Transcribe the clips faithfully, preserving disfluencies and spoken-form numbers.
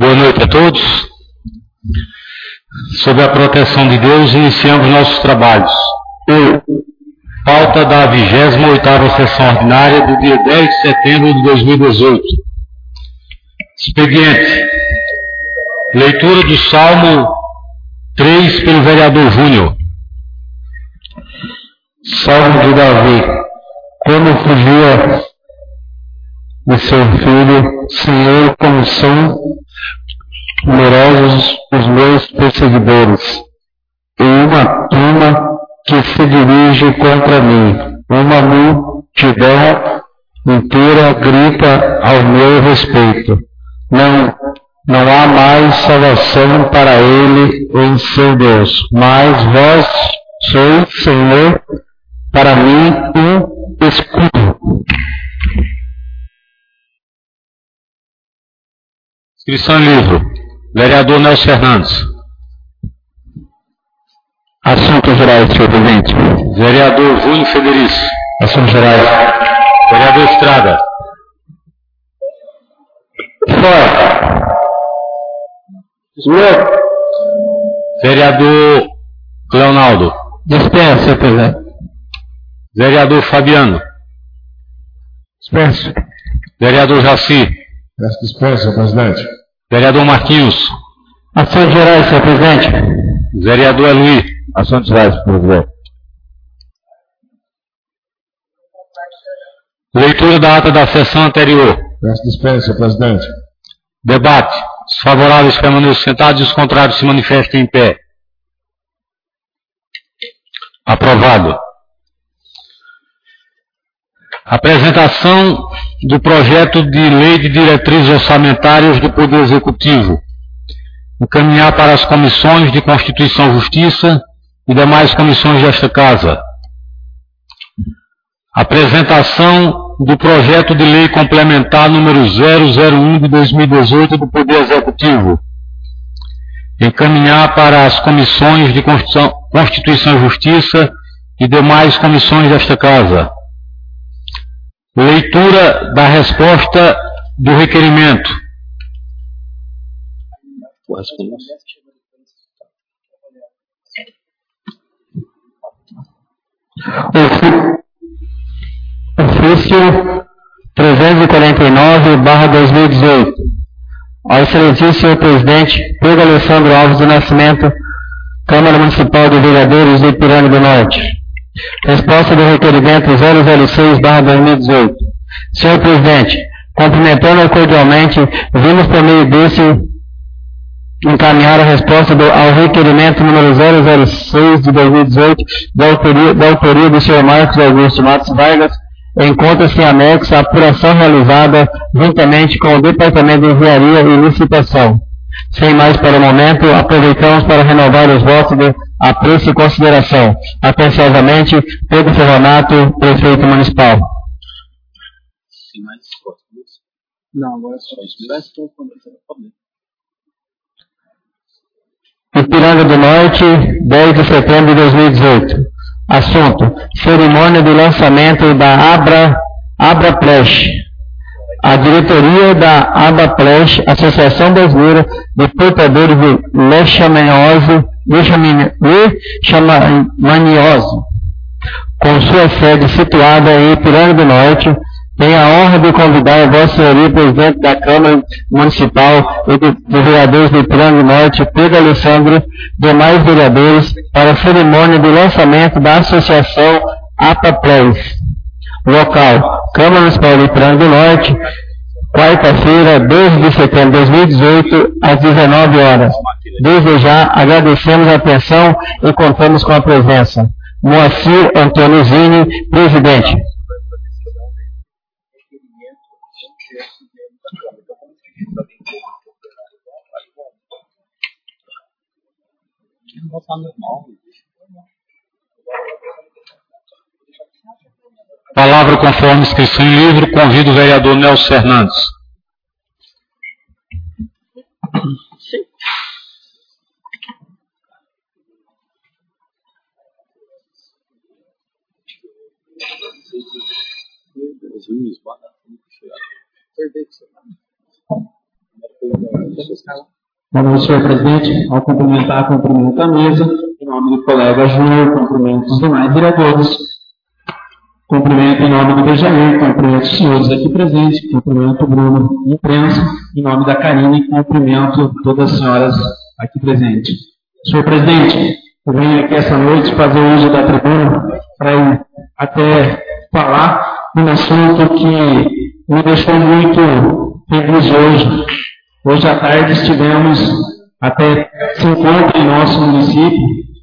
Boa noite a todos. Sob a proteção de Deus, iniciamos nossos trabalhos. Eu, pauta da vigésima oitava sessão ordinária do dia dez de setembro de dois mil e dezoito. Expediente. Leitura do Salmo três pelo vereador Júnior. Salmo de Davi. Quando fugia de seu filho, Senhor, como são numerosos os meus perseguidores, e uma turma que se dirige contra mim, uma multidão inteira grita ao meu respeito. Não, não há mais salvação para ele em seu Deus, mas vós sois, Senhor, para mim um escudo. Inscrição em livro. Vereador Nelson Fernandes. Assuntos gerais, senhor presidente. Vereador Júnior Federico. Assuntos gerais. Vereador Estrada. Fora. Senhor. Vereador Leonardo. Dispensa, senhor presidente. Vereador Fabiano. Dispensa. Vereador Jaci. Peço dispensa, senhor presidente. Vereador Marquinhos. Assuntos gerais, senhor presidente. Vereador Eluí. Assuntos gerais, senhor presidente. Leitura da ata da sessão anterior. Peço dispensa, senhor presidente. Debate. Os favoráveis permaneçam sentados e os contrários se manifestem em pé. Aprovado. Apresentação do projeto de lei de diretrizes orçamentárias do Poder Executivo. Encaminhar para as comissões de Constituição e Justiça e demais comissões desta Casa. Apresentação do projeto de lei complementar número zero zero um de dois mil e dezoito do Poder Executivo. Encaminhar para as comissões de Constituição, Constituição e Justiça e demais comissões desta Casa. Leitura da resposta do requerimento. Ofício trezentos e quarenta e nove barra dois mil e dezoito. Ao excelentíssimo senhor presidente Pedro Alessandro Alves do Nascimento, Câmara Municipal de Vereadores de Ipiranga do Norte. Resposta do requerimento zero zero seis barra dois mil e dezoito. Senhor presidente, cumprimentando cordialmente, vimos por meio desse encaminhar a resposta do, ao requerimento número zero zero seis de dois mil e dezoito da autoria, da autoria do senhor Marcos Augusto Matos Vargas. Encontra-se em anexo a apuração realizada juntamente com o Departamento de Engenharia e Licitação. Sem mais para o momento, aproveitamos para renovar os votos de apreço e consideração. Atenciosamente, Pedro Ferronato, Prefeito Municipal. Não, agora é só isso. Ipiranga do Norte, dez de setembro de dois mil e dezoito. Assunto: cerimônia de lançamento da Abra, Abraplast. A diretoria da Abraplast, Associação Brasileira de Portadores de Leishmaniose, Leishmaniose, com sua sede situada em Ipiranga do Norte, tem a honra de convidar a Vossa Senhoria, Presidente da Câmara Municipal e de, de Vereadores de Ipiranga do Norte, Pedro Alessandro, demais vereadores, para a cerimônia de lançamento da Associação Abraplast. Local: Câmara Municipal de Ipiranga do Norte, quarta-feira, doze de setembro de dois mil e dezoito, às dezenove horas. Desde já, agradecemos a atenção e contamos com a presença. Moacir Antônio Zini, presidente. Palavra conforme inscrição em livro, convido o vereador Nelson Fernandes. Sim. Boa noite, senhor presidente. Ao cumprimentar, cumprimento a mesa. Em nome do colega Júnior, cumprimento os demais vereadores. Cumprimento em nome do Benjamin, cumprimento os senhores aqui presentes, cumprimento o Bruno, imprensa, em nome da Karine, cumprimento todas as senhoras aqui presentes. Senhor presidente, eu venho aqui essa noite fazer uso da tribuna para até falar um assunto que me deixou muito feliz hoje. Hoje à tarde estivemos até se encontra em nosso município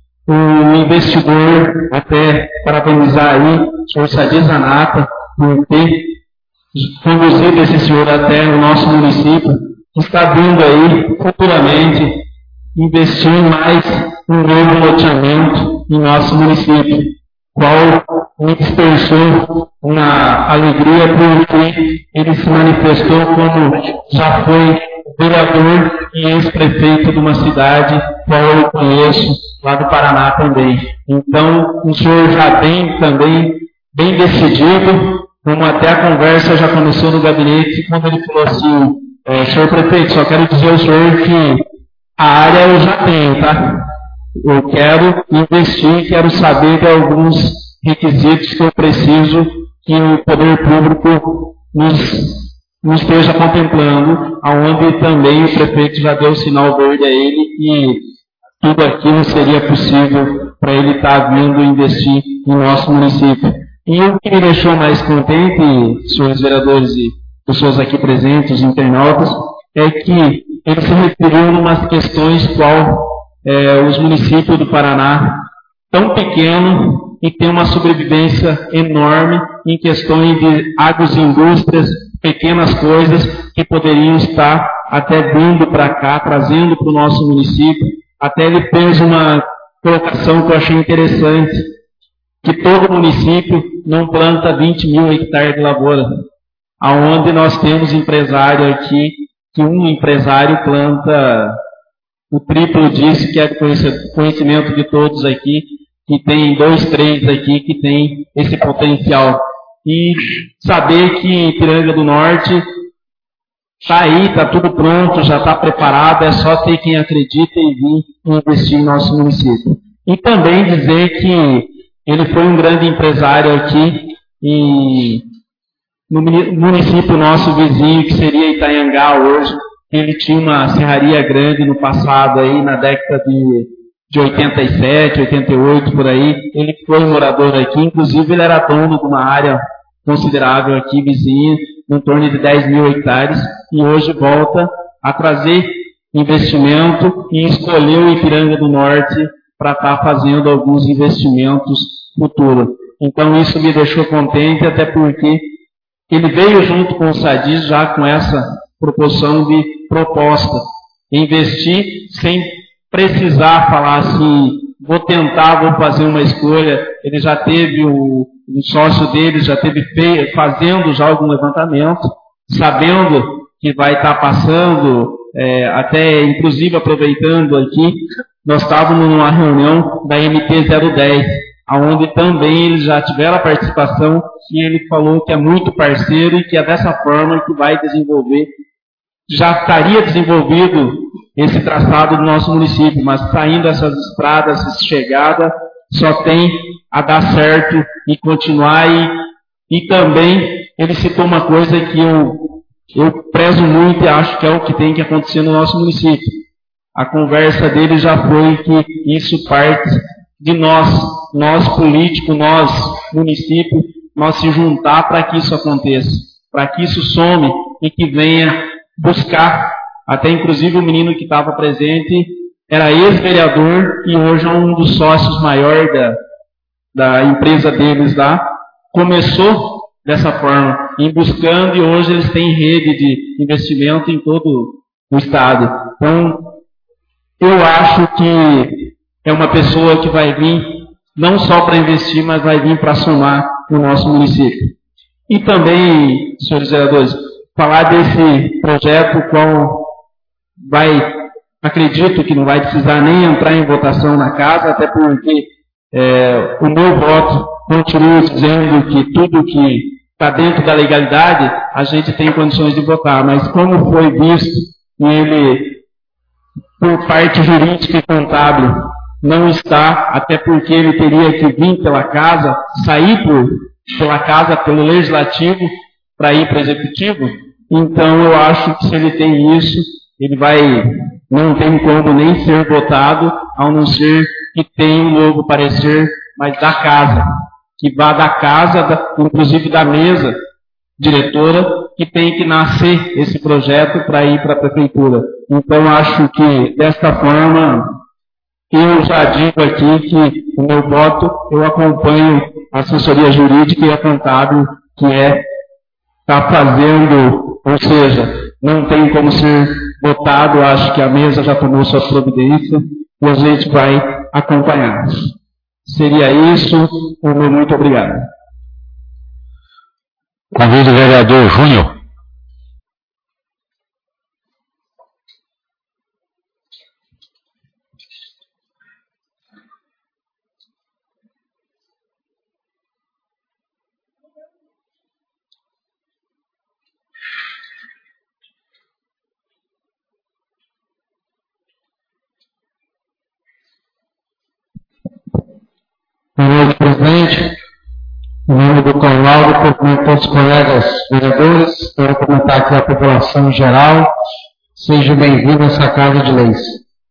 um investidor, até parabenizar aí o senhor Sadi Zanata por ter conduzido esse senhor até o nosso município, que está vindo aí futuramente investir mais um novo loteamento em nosso município, qual me dispersou uma alegria porque ele se manifestou como já foi vereador e ex-prefeito de uma cidade qual eu conheço lá do Paraná também. Então, o senhor já tem também bem decidido, como até a conversa já começou no gabinete, quando ele falou assim, é, senhor prefeito, só quero dizer ao senhor que a área eu já tenho, tá? Eu quero investir, quero saber de alguns requisitos que eu preciso que o poder público nos não esteja contemplando, aonde também o prefeito já deu o sinal verde a ele e tudo aquilo seria possível para ele estar vindo investir em nosso município. E o que me deixou mais contente, senhores vereadores e pessoas aqui presentes, os internautas, é que ele se referiu a umas questões qual é, os municípios do Paraná, tão pequeno e tem uma sobrevivência enorme em questões de agroindústrias, pequenas coisas que poderiam estar até vindo para cá, trazendo para o nosso município. Até ele fez uma colocação que eu achei interessante, que todo município não planta vinte mil hectares de lavoura, aonde nós temos empresário aqui, que um empresário planta o triplo disso, que é do conhecimento de todos aqui, que tem dois, três aqui que tem esse potencial. E saber que Ipiranga do Norte está aí, está tudo pronto, já está preparado, é só ter quem acredita e vir investir em nosso município. E também dizer que ele foi um grande empresário aqui e no município nosso vizinho, que seria Itanhangá hoje, ele tinha uma serraria grande no passado, aí na década de, de oitenta e sete, oitenta e oito, por aí. Ele foi morador aqui, inclusive ele era dono de uma área considerável aqui, vizinha, em torno de dez mil hectares, e hoje volta a trazer investimento e escolheu o Ipiranga do Norte para estar fazendo alguns investimentos futuros. Então isso me deixou contente, até porque ele veio junto com o Sadi já com essa proporção de proposta, investir sem precisar falar assim, vou tentar, vou fazer uma escolha. Ele já teve o, o sócio dele, já teve feio, fazendo já algum levantamento, sabendo que vai estar passando, é, até inclusive aproveitando aqui, nós estávamos numa reunião da M T zero dez, onde também eles já tiveram a participação, e ele falou que é muito parceiro e que é dessa forma que vai desenvolver. Já estaria desenvolvido esse traçado do nosso município, mas saindo essas estradas, essa chegada, só tem a dar certo e continuar. E, e também ele citou uma coisa que eu, eu prezo muito e acho que é o que tem que acontecer no nosso município. A conversa dele já foi que isso parte de nós, nós políticos, nós município, nós se juntar para que isso aconteça, para que isso some e que venha buscar. Até inclusive o menino que estava presente era ex-vereador e hoje é um dos sócios maiores da, da empresa deles lá. Começou dessa forma, em buscando, e hoje eles têm rede de investimento em todo o estado. Então, eu acho que é uma pessoa que vai vir não só para investir, mas vai vir para somar no nosso município. E também, senhores vereadores, falar desse projeto qual vai, acredito que não vai precisar nem entrar em votação na casa, até porque é, o meu voto continua dizendo que tudo que está dentro da legalidade, a gente tem condições de votar, mas como foi visto e ele, por parte jurídica e contábil, não está, até porque ele teria que vir pela casa, sair por, pela casa, pelo legislativo, para ir para o executivo. Então, eu acho que se ele tem isso, ele vai, não tem como nem ser votado, ao não ser que tenha um novo parecer, mas da casa, que vá da casa, da, inclusive da mesa diretora, que tem que nascer esse projeto para ir para a prefeitura. Então, acho que, desta forma, eu já digo aqui que o meu voto, eu acompanho a assessoria jurídica e a contábil, que é está fazendo, ou seja, não tem como ser votado, acho que a mesa já tomou sua providência e a gente vai acompanhar. Seria isso, o meu muito obrigado. Convido o vereador Júnior. Boa noite, presidente. Em nome do Conaldo, cumprimento todos os colegas vereadores, quero comentar aqui a população em geral. Seja bem-vindo a essa Casa de Leis.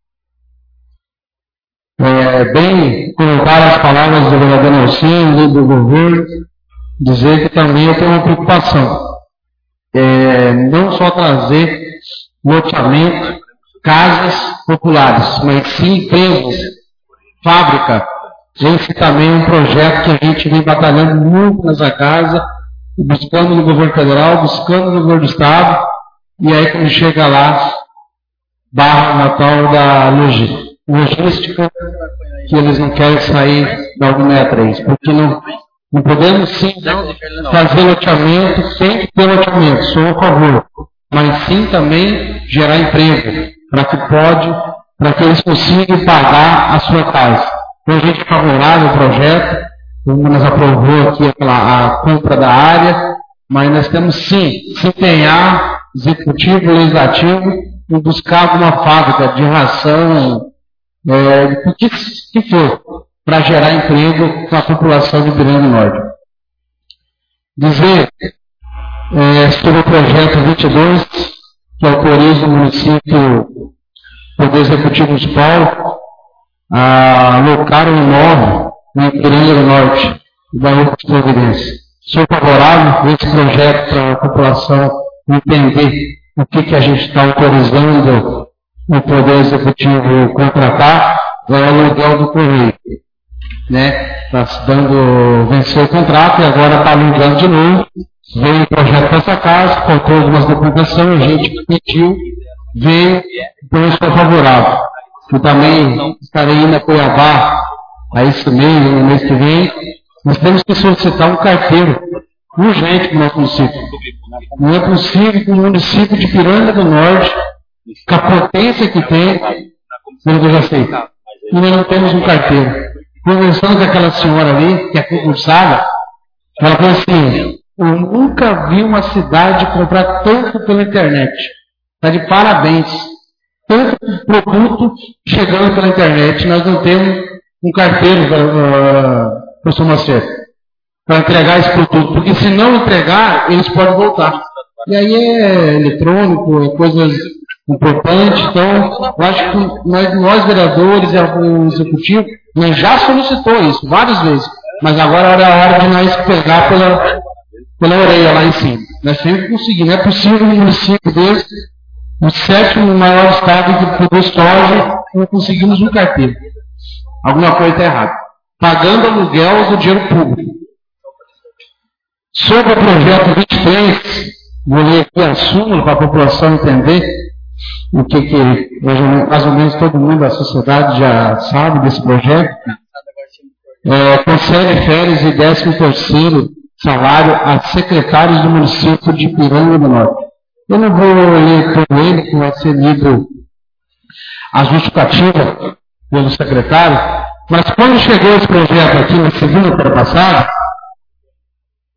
É, bem colocar as palavras do vereador Nelson, do governo, dizer que também eu tenho uma preocupação. É, não só trazer loteamento, casas populares, mas sim empresas, fábrica. Esse também é um projeto que a gente vem batalhando muito nessa casa, buscando no governo federal, buscando no governo do estado, e aí quando chega lá, barra na tal da logística, que eles não querem sair da sessenta e três, porque não, não podemos sim fazer loteamento, tem que ter loteamento, sou a favor, mas sim também gerar emprego, para que pode, para que eles consigam pagar a sua casa. Então, a gente é favorável ao projeto, nós aprovou aqui a, a compra da área, mas nós temos sim, se empenhar, executivo, legislativo, em buscar alguma fábrica de ração, é, o que, que for, para gerar emprego para a população do Ipiranga do Norte. Dizer é, sobre o projeto vinte e dois, que autoriza o município, Poder Executivo Municipal, a alocar um imóvel no Ipiranga do Norte e da outra providência. Sou favorável a esse projeto para a população entender o que, que a gente está autorizando o Poder Executivo contratar, é o aluguel do Correio. Né? Está dando, venceu o contrato e agora está alugando de novo. Veio o projeto para essa casa, faltou algumas documentações, a gente pediu, veio, então eu sou favorável. Eu também estarei indo a Cuiabá a esse mês, no mês que vem. Nós temos que solicitar um carteiro urgente para o nosso município. Não é possível que o município de Ipiranga do Norte, com a potência que tem, eu já sei, e nós não temos um carteiro. Conversando com aquela senhora ali, que é concursada, ela falou assim, eu nunca vi uma cidade comprar tanto pela internet. Está de parabéns. Tanto produto chegando pela internet, nós não temos um carteiro, uh, professor Macedo, para entregar esse produto, porque se não entregar, eles podem voltar. E aí é eletrônico, é coisas importantes, então, eu acho que nós, nós vereadores e o executivo, nós já solicitou isso várias vezes, mas agora é a hora de nós pegar pela, pela orelha lá em cima. Nós temos que conseguir, não é possível um município desse, o sétimo maior estado que produz soja, não conseguimos um carteiro. Alguma coisa está errada. Pagando aluguel do dinheiro público. Sobre o projeto vinte e três, vou ler aqui a súmula para a população entender o que, que mais ou menos todo mundo da sociedade já sabe desse projeto. É, concede férias e décimo terceiro salário a secretários do município de Ipiranga do Norte. Eu não vou ler todo ele, que vai ser lido a justificativa pelo secretário, mas quando chegou esse projeto aqui na segunda-feira passada,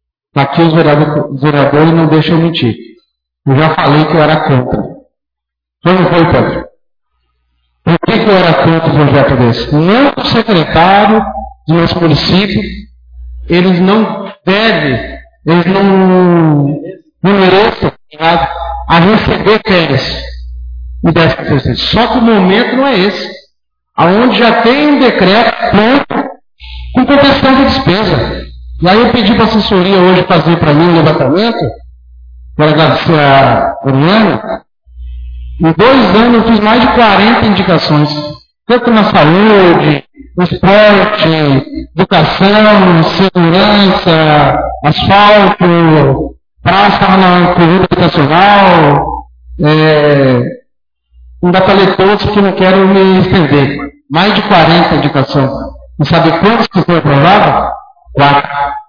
aqui os vereadores, os vereadores não deixam mentir. Eu já falei que eu era contra. Foi ou não foi, Pedro? Por que, que eu era contra um projeto desse? Não o secretário do nosso município, eles não devem, eles não, não merecem a receber férias e décimo terceiro. Só que o momento não é esse. Aonde já tem um decreto pronto com proteção de despesa. E aí eu pedi para a assessoria hoje fazer para mim um levantamento, para agradecer a Oriana. Em dois anos eu fiz mais de quarenta indicações, tanto na saúde, no esporte, educação, segurança, asfalto, praça na corrida educacional. É, não dá para ler todos porque não quero me estender. Mais de quarenta indicações. E sabe quantos que foi aprovado? Quatro.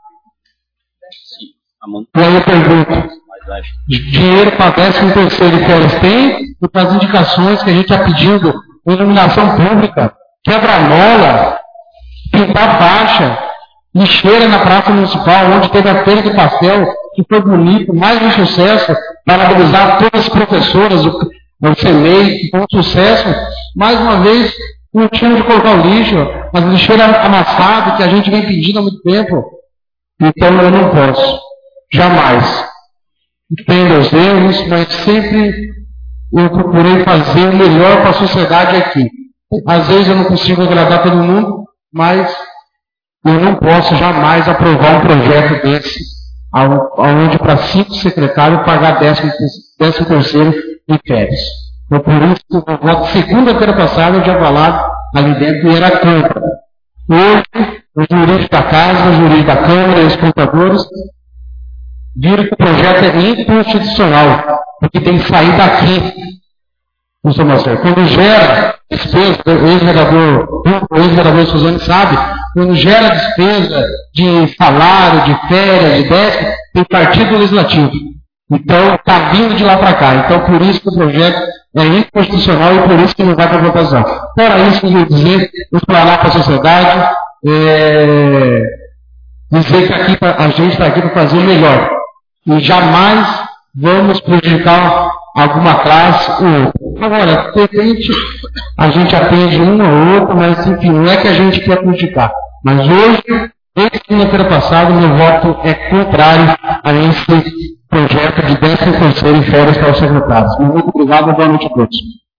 E aí eu pergunto, dinheiro para décimo terceiro e férias tem, e para as indicações que a gente está pedindo, iluminação pública, quebra-mola, pintar faixa, lixeira na praça municipal, onde teve a feira de pastel, que foi bonito, mais um sucesso, parabenizar todas as professoras, o, o C M E I, que foi um sucesso, mais uma vez, não tinha onde colocar o lixo, mas lixeira amassada, que a gente vem pedindo há muito tempo. Então eu não posso, jamais. Entendo os erros, mas sempre eu procurei fazer o melhor para a sociedade aqui. Às vezes eu não consigo agradar todo mundo, mas eu não posso jamais aprovar um projeto desse, onde para cinco secretários pagar décimo terceiro em férias. Então, por isso, na segunda-feira passada, eu tinha falado ali dentro e era contra. Hoje, o jurídico da casa, o jurídico da Câmara e os contadores viram que o projeto é inconstitucional, porque tem que sair daqui. Quando gera despesa, o ex-vereador, o ex-vereador Suzane sabe, quando gera despesa de salário, de férias, de décimo, tem partido legislativo. Então, está vindo de lá para cá. Então, por isso que o projeto é inconstitucional e por isso que não vai para votação. Fora isso, eu vou dizer, explanar para a sociedade, é, dizer que aqui, a gente está aqui para fazer o melhor. E jamais vamos prejudicar alguma classe ou outra. Agora, de repente, a gente atende uma ou outra, mas enfim, não é que a gente quer prejudicar. Mas hoje, desde segunda-feira passada, meu voto é contrário a esse projeto de décimo terceiro em férias para os secretários. Muito obrigado, boa noite a todos.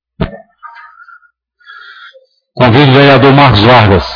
Convido o vereador Marcos Vargas.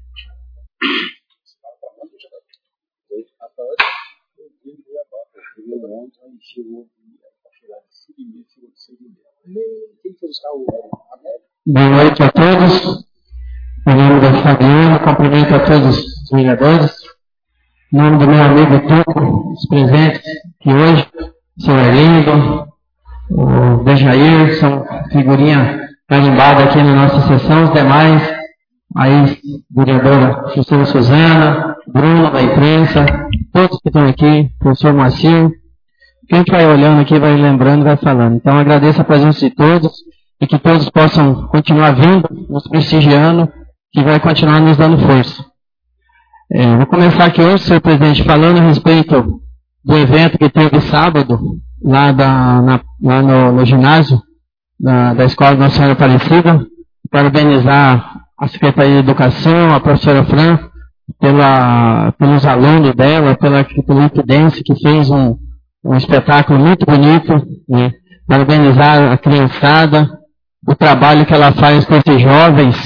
Boa noite a todos. Em nome da Fabiana, cumprimento a todos os vereadores. Em nome do meu amigo Tuco, os presentes que hoje, o senhor Elindo, o Dejair, são figurinha carimbada aqui na nossa sessão, os demais, aí, vereadora Juscelina Suzana, Bruno da imprensa, todos que estão aqui, professor Moacir. Quem vai olhando aqui, vai lembrando, vai falando. Então, agradeço a presença de todos e que todos possam continuar vindo, nos prestigiando, que vai continuar nos dando força. É, vou começar aqui hoje, senhor presidente, falando a respeito do evento que teve sábado, lá, da, na, lá no, no ginásio da, da Escola Nossa Senhora Aparecida. Parabenizar a Secretaria de Educação, a professora Fran, pela, pelos alunos dela, pela Felipe Dance, que fez um, um espetáculo muito bonito, né? Parabenizar a criançada, o trabalho que ela faz com esses jovens,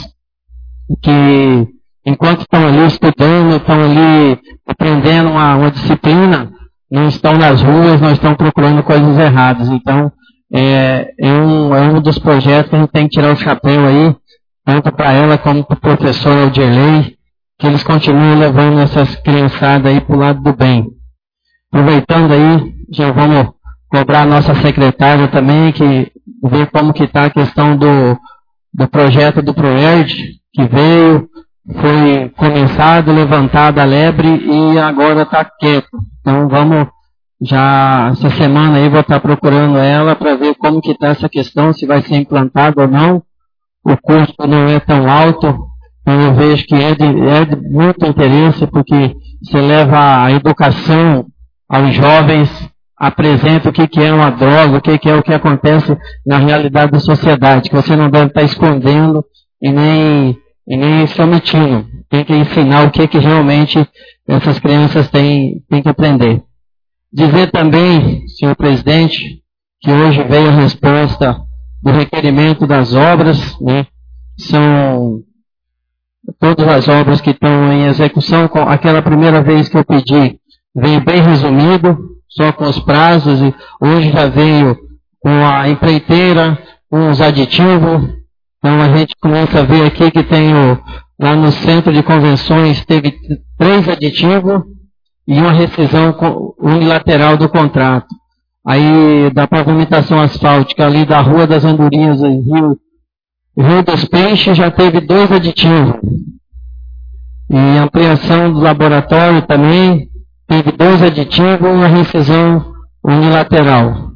que enquanto estão ali estudando, estão ali aprendendo uma, uma disciplina, não estão nas ruas, não estão procurando coisas erradas. Então, é, é, um, é um dos projetos que a gente tem que tirar o chapéu aí, tanto para ela como para o professor Aldirley, que eles continuem levando essas criançadas aí para o lado do bem. Aproveitando aí, já vamos cobrar a nossa secretária também, que ver como que está a questão do, do projeto do ProERD, que veio, foi começado, levantado a lebre e agora está quieto. Então vamos, já essa semana aí vou estar procurando ela para ver como que está essa questão, se vai ser implantado ou não. O custo não é tão alto, então eu vejo que é de, é de muito interesse, porque você leva a educação aos jovens, apresenta o que, que é uma droga, o que, que é o que acontece na realidade da sociedade, que você não deve estar escondendo e nem, e nem se omitindo. Tem que ensinar o que, que realmente essas crianças têm, têm que aprender. Dizer também, senhor presidente, que hoje veio a resposta do requerimento das obras, né? São todas as obras que estão em execução. Aquela primeira vez que eu pedi, veio bem resumido, só com os prazos, e hoje já veio com a empreiteira, com os aditivos. Então a gente começa a ver aqui que tem o, lá no centro de convenções, teve três aditivos e uma rescisão unilateral do contrato. Aí da pavimentação asfáltica ali da Rua das Andorinhas, Rio, Rio dos Peixes, já teve dois aditivos. E ampliação do laboratório também teve dois aditivos e uma rescisão unilateral.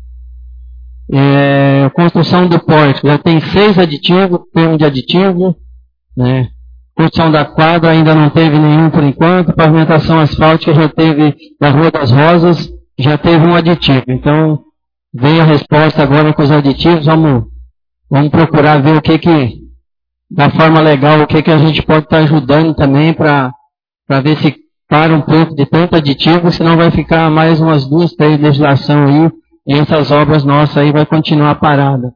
É, construção do pórtico já tem seis aditivos, termo de aditivo, né? Construção da quadra ainda não teve nenhum por enquanto. Pavimentação asfáltica já teve da Rua das Rosas, já teve um aditivo. Então, veio a resposta agora com os aditivos. Vamos, vamos procurar ver o que que, da forma legal, o que que a gente pode estar ajudando também para para ver se para um pouco de tanto aditivo, senão vai ficar mais umas duas, três legislações aí, e essas obras nossas aí vai continuar parada.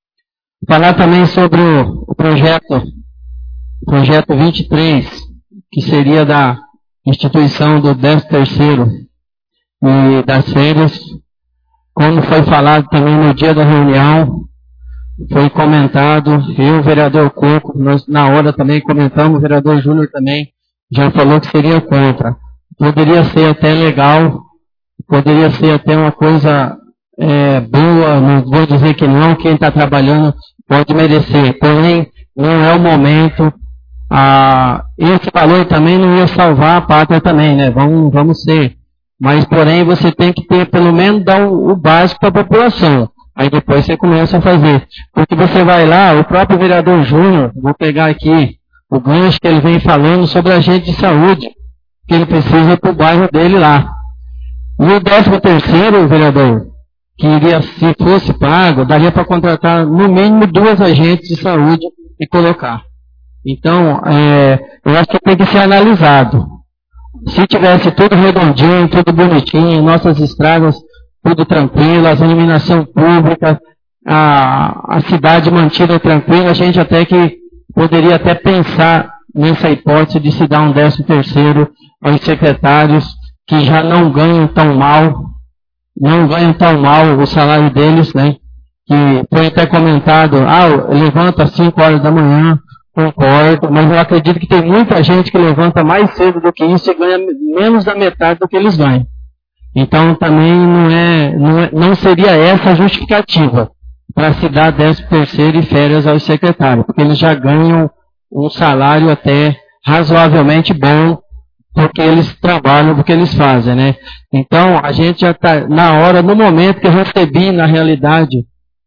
Falar também sobre o, o projeto, o projeto vinte e três, que seria da instituição do décimo terceiro e das férias, como foi falado também no dia da reunião, foi comentado, eu, o vereador Coco, nós na hora também comentamos, o vereador Júnior também já falou que seria contra. Poderia ser até legal, poderia ser até uma coisa é, boa, não vou dizer que não, quem está trabalhando pode merecer, porém não é o momento. Ah, esse valor também não ia salvar a pátria também, né? Vamos, vamos ser. Mas porém você tem que ter, pelo menos, dar o, o básico para a população. Aí depois você começa a fazer. Porque você vai lá, o próprio vereador Júnior, vou pegar aqui o gancho que ele vem falando sobre agente de saúde, que ele precisa para o bairro dele lá. E o décimo terceiro, vereador, que iria, se fosse pago, daria para contratar no mínimo duas agentes de saúde e colocar. Então, é, eu acho que tem que ser analisado. Se tivesse tudo redondinho, tudo bonitinho, nossas estradas tudo tranquilo, as iluminação pública, a, a cidade mantida tranquila, a gente até que poderia até pensar nessa hipótese de se dar um décimo terceiro aos secretários que já não ganham tão mal, não ganham tão mal o salário deles, né? Que foi até comentado, ah, levanta às cinco horas da manhã, concordo, mas eu acredito que tem muita gente que levanta mais cedo do que isso e ganha menos da metade do que eles ganham. Então também não, é, não, é, não seria essa a justificativa para se dar décimo terceiro e férias aos secretários, porque eles já ganham um salário até razoavelmente bom, porque eles trabalham, porque eles fazem, né? Então a gente já está, na hora, no momento que eu recebi, na realidade,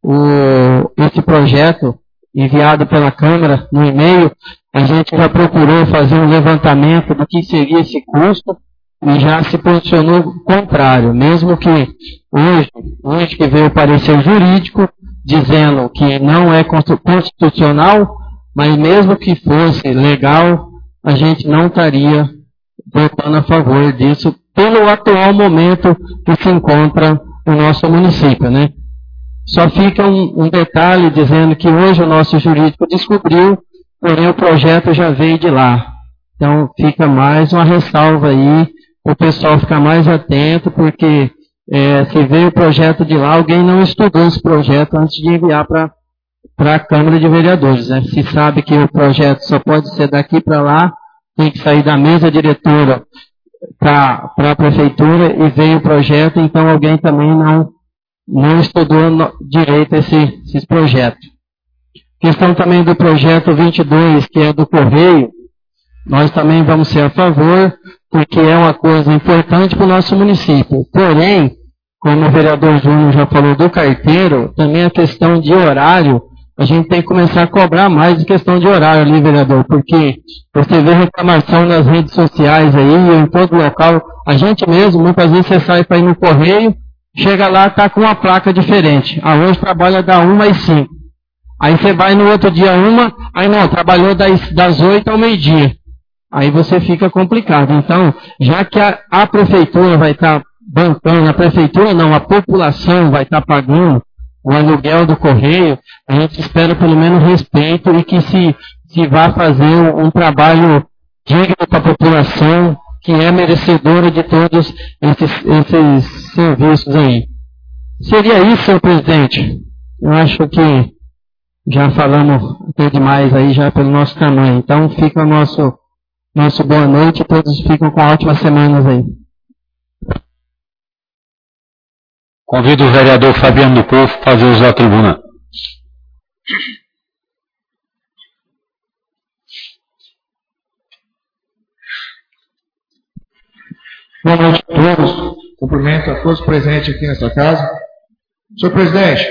o, esse projeto enviado pela Câmara no e-mail, a gente já procurou fazer um levantamento do que seria esse custo, e já se posicionou contrário, mesmo que hoje, hoje que veio o parecer jurídico, dizendo que não é constitucional, mas mesmo que fosse legal, a gente não estaria votando a favor disso, pelo atual momento que se encontra o nosso município, né? Só fica um, um detalhe dizendo que hoje o nosso jurídico descobriu, porém o projeto já veio de lá. Então fica mais uma ressalva aí, o pessoal ficar mais atento, porque é, se veio o projeto de lá, alguém não estudou esse projeto antes de enviar para a Câmara de Vereadores. Né? Se sabe que o projeto só pode ser daqui para lá, tem que sair da mesa diretora para a Prefeitura e veio o projeto, então alguém também não, não estudou no, direito esse, esses projetos. Questão também do projeto vinte e dois, que é do Correio, nós também vamos ser a favor, porque é uma coisa importante para o nosso município. Porém, como o vereador Júnior já falou do carteiro, também a questão de horário a gente tem que começar a cobrar mais de questão de horário ali, vereador, porque você vê reclamação nas redes sociais aí, em todo local, a gente mesmo, muitas vezes você sai para ir no correio, chega lá, está com uma placa diferente. Ah, hoje trabalha da uma às cinco. Aí você vai no outro dia uma, aí não, trabalhou das, das oito ao meio-dia. Aí você fica complicado. Então, já que a, a prefeitura vai estar tá bancando, a prefeitura não, a população vai estar tá pagando o aluguel do correio, a gente espera pelo menos respeito e que se, se vá fazer um, um trabalho digno para a população, que é merecedora de todos esses, esses serviços aí. Seria isso, senhor presidente? Eu acho que já falamos até demais aí, já pelo nosso tamanho. Então fica o nosso, nosso boa noite, todos ficam com ótimas semanas aí. Convido o vereador Fabiano do Povo a fazer uso da tribuna. Boa noite a todos. Cumprimento a todos presentes aqui nessa casa. Senhor presidente,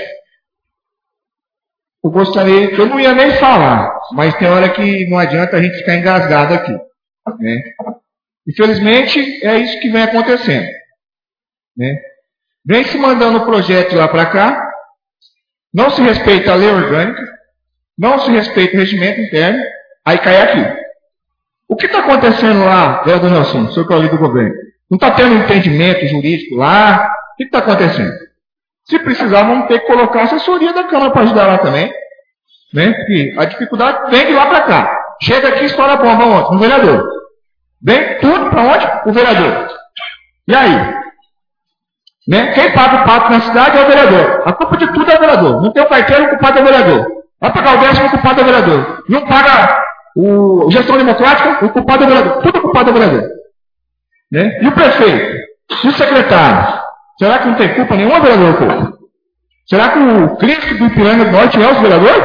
eu gostaria, eu não ia nem falar, mas tem hora que não adianta a gente ficar engasgado aqui. Né? Infelizmente, é isso que vem acontecendo. Né? Vem se mandando o projeto lá para cá, não se respeita a lei orgânica, não se respeita o regimento interno, aí cai aqui. O que está acontecendo lá, vereador Nelson, senhor colega do governo? Não está tendo entendimento jurídico lá? O que está acontecendo? Se precisar, vamos ter que colocar a assessoria da Câmara para ajudar lá também. Né? Porque a dificuldade vem de lá para cá. Chega aqui e estoura a bomba onde? No vereador. Vem tudo para onde? O vereador. E aí? Né? Quem paga o pato na cidade é o vereador. A culpa de tudo é o vereador. Não tem o carteiro, o culpado é o vereador. Vai pagar o décimo, o culpado é o vereador. Não paga o gestão democrática, o culpado é o vereador. Tudo é culpado é o vereador. Né? E o prefeito? E o secretário? Será que não tem culpa nenhuma, vereador? Culpa? Será que o Cristo do Ipiranga do Norte é o vereador?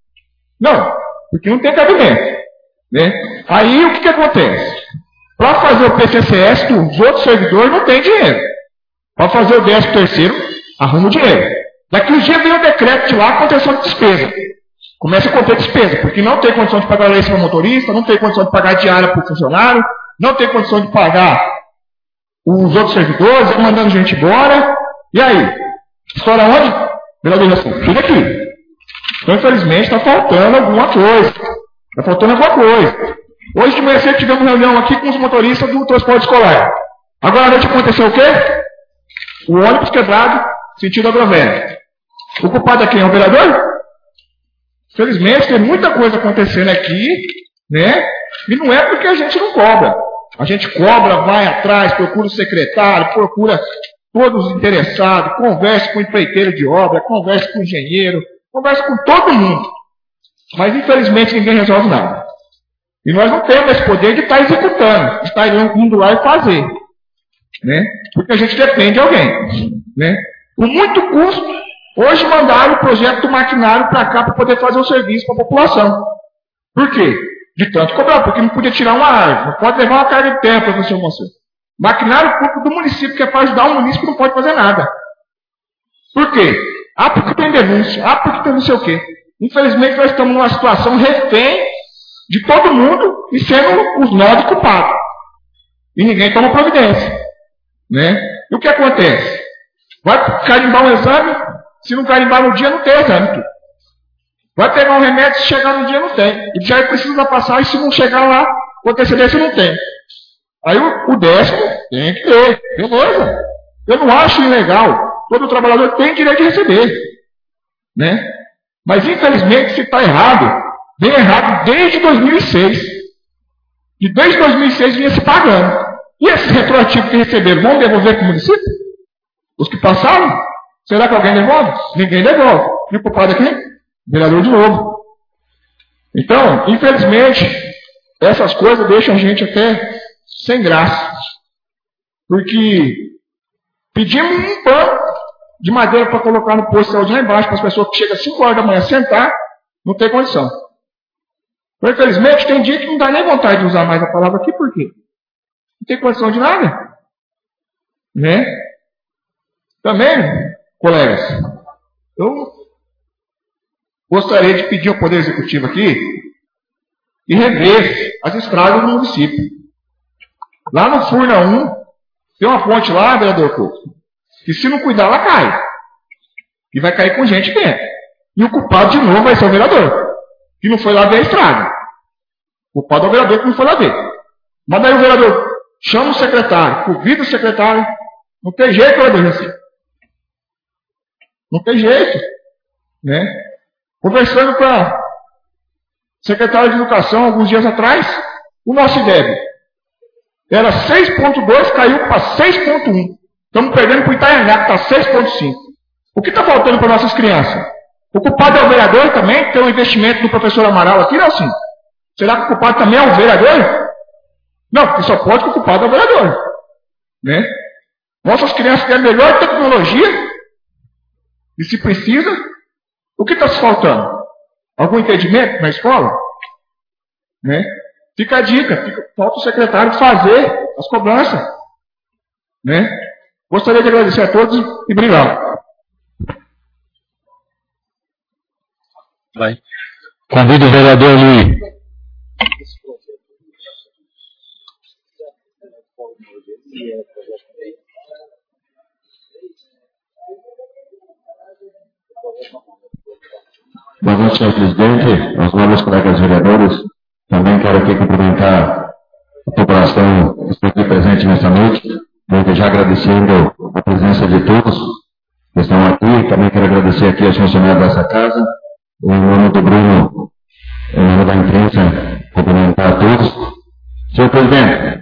Não, porque não tem cabimento. Né? Aí o que, que acontece? Para fazer o P C C S dos outros servidores não tem dinheiro. Para fazer o décimo terceiro, arruma o dinheiro. Daqui uns dias vem o decreto de lá, contenção de despesa. Começa a conter despesa, porque não tem condição de pagar leite para o motorista, não tem condição de pagar diária para o funcionário, não tem condição de pagar os outros servidores, mandando gente embora. E aí? Estoura onde? Vereador Nelson, fica aqui. Então, infelizmente, está faltando alguma coisa. Está faltando alguma coisa. Hoje de manhã cedo tivemos reunião aqui com os motoristas do transporte escolar. Agora à noite aconteceu o quê? O ônibus quebrado, sentido Agrovelho. O culpado aqui é o vereador? Infelizmente, tem muita coisa acontecendo aqui, né? E não é porque a gente não cobra. A gente cobra, vai atrás, procura o secretário, procura todos os interessados, conversa com o empreiteiro de obra, conversa com o engenheiro, conversa com todo mundo. Mas, infelizmente, ninguém resolve nada. E nós não temos esse poder de estar executando, de estar indo lá e fazer. Né? Porque a gente depende de alguém. Né? Com muito custo, hoje mandaram o projeto do maquinário para cá para poder fazer o serviço para a população. Por quê? De tanto cobrar, porque não podia tirar uma árvore, não pode levar uma carga de terra, professor Monsanto. Maquinário público do município, que é para ajudar o município, não pode fazer nada. Por quê? Ah, porque tem denúncia, ah, porque tem não sei o quê. Infelizmente, nós estamos numa situação refém de todo mundo e sendo os nove culpados. E ninguém toma providência. Né? E o que acontece? Vai carimbar um exame, se não carimbar no dia, não tem exame. Vai pegar um remédio, se chegar no dia, não tem. E já precisa da passagem, se não chegar lá, com antecedência, não tem. Aí o, o décimo tem que ter. Beleza? Eu não acho ilegal. Todo trabalhador tem direito de receber. Né? Mas, infelizmente, se está errado, vem errado desde dois mil e seis. E desde dois mil e seis vinha se pagando. E esse retroativo que receberam, vão devolver para o município? Os que passaram? Será que alguém devolve? Ninguém devolve. E o culpado aqui? Vereador de novo. Então, infelizmente, essas coisas deixam a gente até sem graça. Porque pedimos um pano de madeira para colocar no posto de saúde lá embaixo, para as pessoas que chegam às cinco horas da manhã sentar, não tem condição. Então, infelizmente, tem dia que não dá nem vontade de usar mais a palavra aqui, por quê? Não tem condição de nada. Né? Também, colegas, eu gostaria de pedir ao Poder Executivo aqui que revesse as estradas do município. Lá no Furna um, tem uma ponte lá, vereador Couto, que se não cuidar, ela cai. E vai cair com gente dentro. E o culpado, de novo, vai ser o vereador, que não foi lá ver a estrada. O culpado é o vereador que não foi lá ver. Mas daí o vereador chama o secretário, convida o secretário. Não tem jeito, vereador Jaci. Não tem jeito. Né? Conversando com a secretária de Educação, alguns dias atrás, o nosso I D E B era seis ponto dois, caiu para seis ponto um. Estamos perdendo para o Itanhangá, que está seis ponto cinco. O que está faltando para nossas crianças? O culpado é o vereador também, que tem o investimento do professor Amaral aqui, não é assim? Será que o culpado também é o vereador? Não, porque só pode que o culpado é o vereador. Né? Nossas crianças têm a melhor tecnologia, e se precisa, o que está se faltando? Algum entendimento na escola? Né? Fica a dica, fica, falta o secretário fazer as cobranças. Né? Gostaria de agradecer a todos e obrigado. Vai. Convido o vereador Luiz. Boa noite, senhor presidente, aos novos colegas vereadores. Também quero aqui cumprimentar a população que está aqui presente nesta noite, desde já agradecendo a presença de todos que estão aqui. Também quero agradecer aqui aos funcionários dessa casa, em nome do Bruno, em nome da imprensa, cumprimentar a todos. Senhor presidente,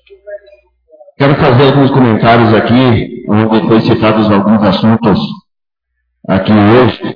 quero fazer alguns comentários aqui, onde foi citados alguns assuntos aqui hoje.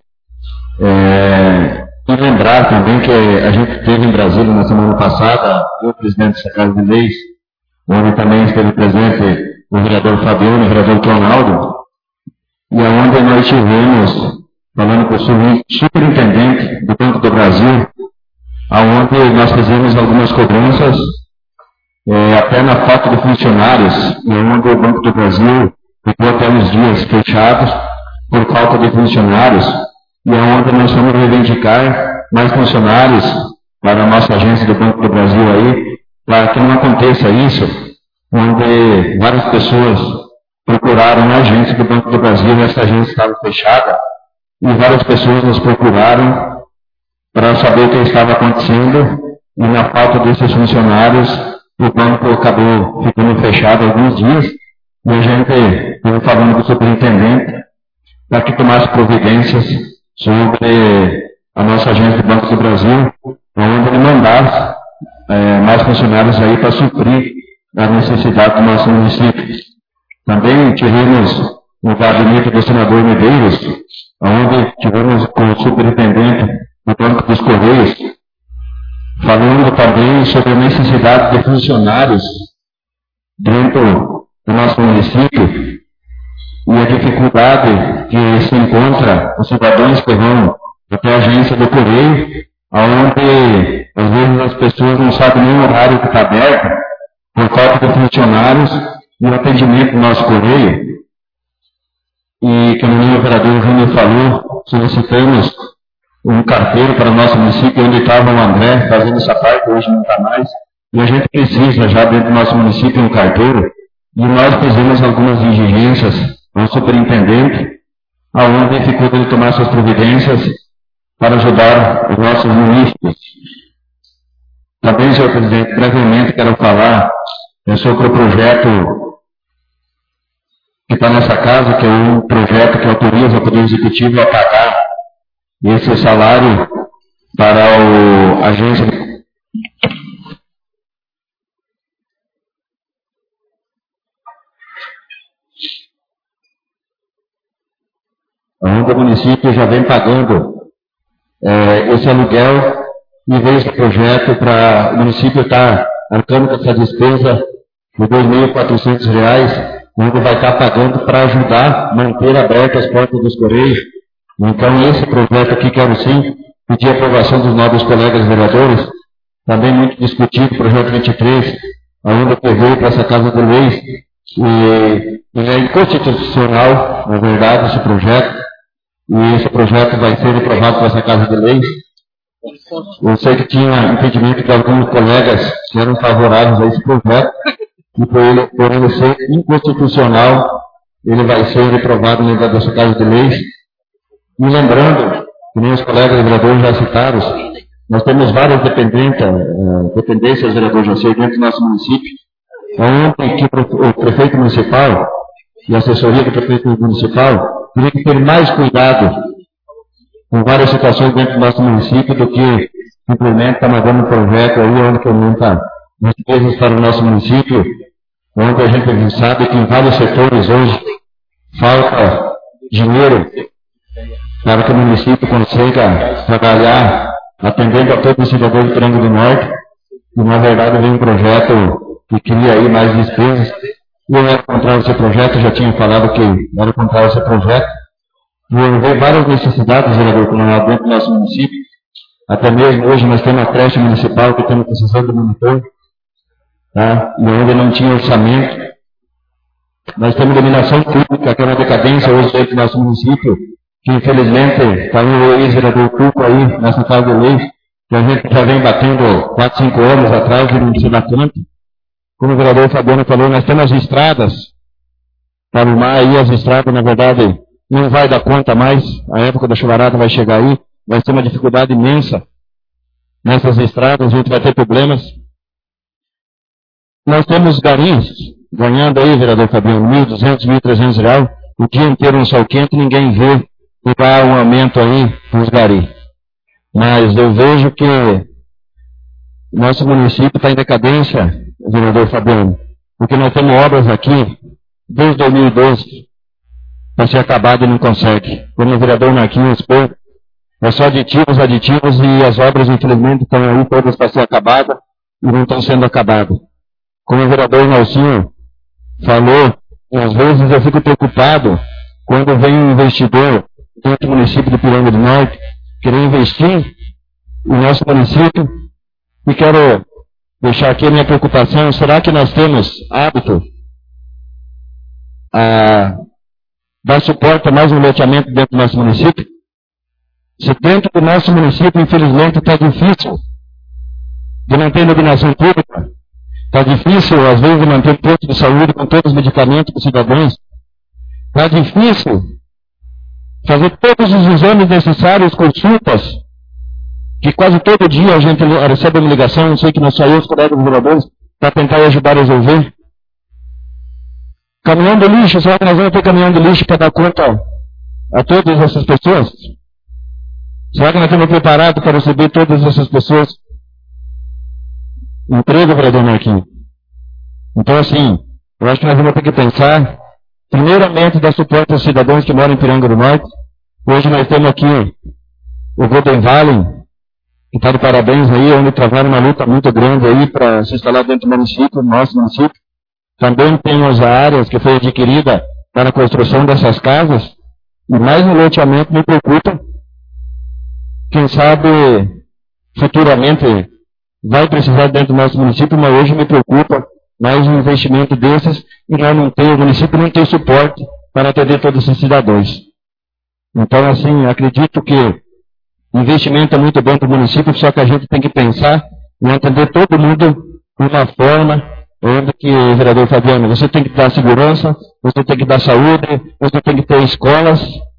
É, e lembrar também que a gente teve em Brasília na semana passada, o presidente dessa Casa de Leis, onde também esteve presente o vereador Fabiano e o vereador Ronaldo, e aonde nós tivemos, falando com o superintendente do Banco do Brasil, aonde nós fizemos algumas cobranças, é, até na falta de funcionários, e onde o Banco do Brasil ficou até uns dias fechados por falta de funcionários, e é onde nós vamos reivindicar mais funcionários para a nossa agência do Banco do Brasil aí, para que não aconteça isso, onde várias pessoas procuraram a agência do Banco do Brasil, e essa agência estava fechada, e várias pessoas nos procuraram para saber o que estava acontecendo, e na falta desses funcionários, o banco acabou ficando fechado alguns dias, e a gente estava falando com o superintendente para que tomasse providências sobre a nossa agência do Banco do Brasil, onde ele mandasse é, mais funcionários aí para suprir a necessidade do nosso município. Também tivemos no gabinete do senador Medeiros, onde tivemos com o superintendente do Banco dos Correios, falando também sobre a necessidade de funcionários dentro do nosso município, e a dificuldade que se encontra os cidadãos que vão até a agência do Correio, onde às vezes as pessoas não sabem nem o horário que está aberto, por falta de funcionários e o atendimento do nosso Correio. E, como o vereador Júnior falou, solicitamos um carteiro para o nosso município, onde estava o André fazendo essa parte, hoje não está mais, e a gente precisa já dentro do nosso município um carteiro, e nós fizemos algumas exigências ao superintendente, aonde ficou de tomar suas providências para ajudar os nossos munícipes. Também, senhor presidente, brevemente quero falar sobre o projeto que está nessa casa, que é um projeto que autoriza o Poder Executivo a pagar esse salário para a agência. Onde o município já vem pagando é, esse aluguel, e veio esse projeto para o município estar arcando com essa despesa de dois mil e quatrocentos reais, onde vai estar pagando para ajudar a manter abertas as portas dos Correios. Então, esse projeto aqui, quero sim pedir a aprovação dos novos colegas vereadores, também muito discutido, projeto vinte e três, onde que veio para essa Casa de Leis, e ele é inconstitucional, na verdade, esse projeto, e esse projeto vai ser aprovado por essa Casa de Lei. Eu sei que tinha impedimento de alguns colegas que eram favoráveis a esse projeto, e por ele, por ele ser inconstitucional, ele vai ser aprovado dentro dessa Casa de Leis. E lembrando, que nem os colegas vereadores já citaram, nós temos várias dependências, dependências vereador Jacir, dentro do nosso município. Ontem que o prefeito municipal e a assessoria do prefeito municipal teria que ter mais cuidado com várias situações dentro do nosso município do que simplesmente estar mandando um projeto aí onde que aumenta as coisas para o nosso município, onde a gente sabe que em vários setores hoje falta dinheiro para que o município consiga trabalhar atendendo a todos os cidadãos do Triângulo do Norte, e na verdade vem um projeto que cria aí mais despesas. Eu era contrário a esse projeto, já tinha falado que era contrário a esse projeto. Eu vejo várias necessidades, vereador, dentro do nosso município. Até mesmo hoje nós temos a creche municipal que estamos precisando de monitor, tá? E ainda não tinha orçamento. Nós temos iluminação pública, que é uma decadência hoje dentro do nosso município, que infelizmente está o ex-vereador Cuco aí, nessa Casa de Lei, que a gente já vem batendo quatro, cinco anos atrás e não se dá conta. Como o vereador Fabiano falou, nós temos as estradas para arrumar aí, as estradas, na verdade, não vai dar conta mais, a época da chuvarada vai chegar aí, vai ter uma dificuldade imensa nessas estradas, a gente vai ter problemas. Nós temos garis ganhando aí, vereador Fabiano, mil e duzentos, mil e trezentos reais, o dia inteiro um sol quente, ninguém vê que há um aumento aí nos garis. Mas eu vejo que nosso município está em decadência, vereador Fabiano, porque nós temos obras aqui desde dois mil e doze para ser acabado e não consegue. Como o vereador Marquinhos expôs, é só aditivos, aditivos, e as obras, infelizmente, estão aí todas para ser acabadas e não estão sendo acabadas. Como o vereador Nelsinho falou, às vezes eu fico preocupado quando vem um investidor dentro do município de Piranga do Norte querer investir no nosso município, e quero deixar aqui a minha preocupação: será que nós temos hábito a dar suporte a mais um loteamento dentro do nosso município? Se dentro do nosso município, infelizmente, está difícil de manter a iluminação pública, está difícil, às vezes, de manter o posto de saúde com todos os medicamentos para os cidadãos, está difícil fazer todos os exames necessários, consultas, que quase todo dia a gente recebe uma ligação, não sei que nós saímos, os colegas vereadores, para tentar ajudar a resolver. Caminhão de lixo, será que nós vamos ter caminhão de lixo para dar conta a todas essas pessoas? Será que nós estamos preparados para receber todas essas pessoas? Emprego, vereador Marquinhos. Então, assim, eu acho que nós vamos ter que pensar, primeiramente, dar suporte aos cidadãos que moram em Piranga do Norte. Hoje nós temos aqui o Golden Valley, que está de parabéns aí, onde travaram uma luta muito grande aí para se instalar dentro do município, no nosso município. Também temos a área que foi adquirida para a construção dessas casas, e mais um loteamento me preocupa. Quem sabe, futuramente, vai precisar dentro do nosso município, mas hoje me preocupa mais um investimento desses, e nós não temos, o município não tem suporte para atender todos esses cidadãos. Então, assim, acredito que investimento é muito bom para o município, só que a gente tem que pensar em atender todo mundo de uma forma onde que, vereador Fabiano, você tem que dar segurança, você tem que dar saúde, você tem que ter escolas.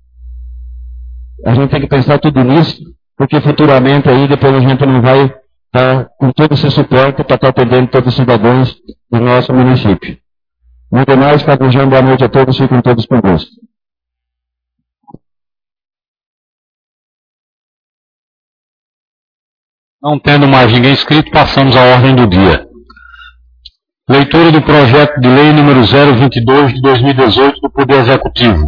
A gente tem que pensar tudo nisso, porque futuramente aí depois a gente não vai estar com todo esse suporte para estar atendendo todos os cidadãos do nosso município. Muito mais, Padre, boa noite a todos, fiquem todos com gosto. Não tendo mais ninguém inscrito, passamos à ordem do dia. Leitura do projeto de lei número zero vinte e dois de dois mil e dezoito do Poder Executivo.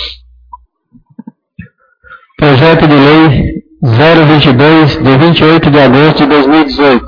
Projeto de lei zero vinte e dois, de vinte e oito de agosto de dois mil e dezoito.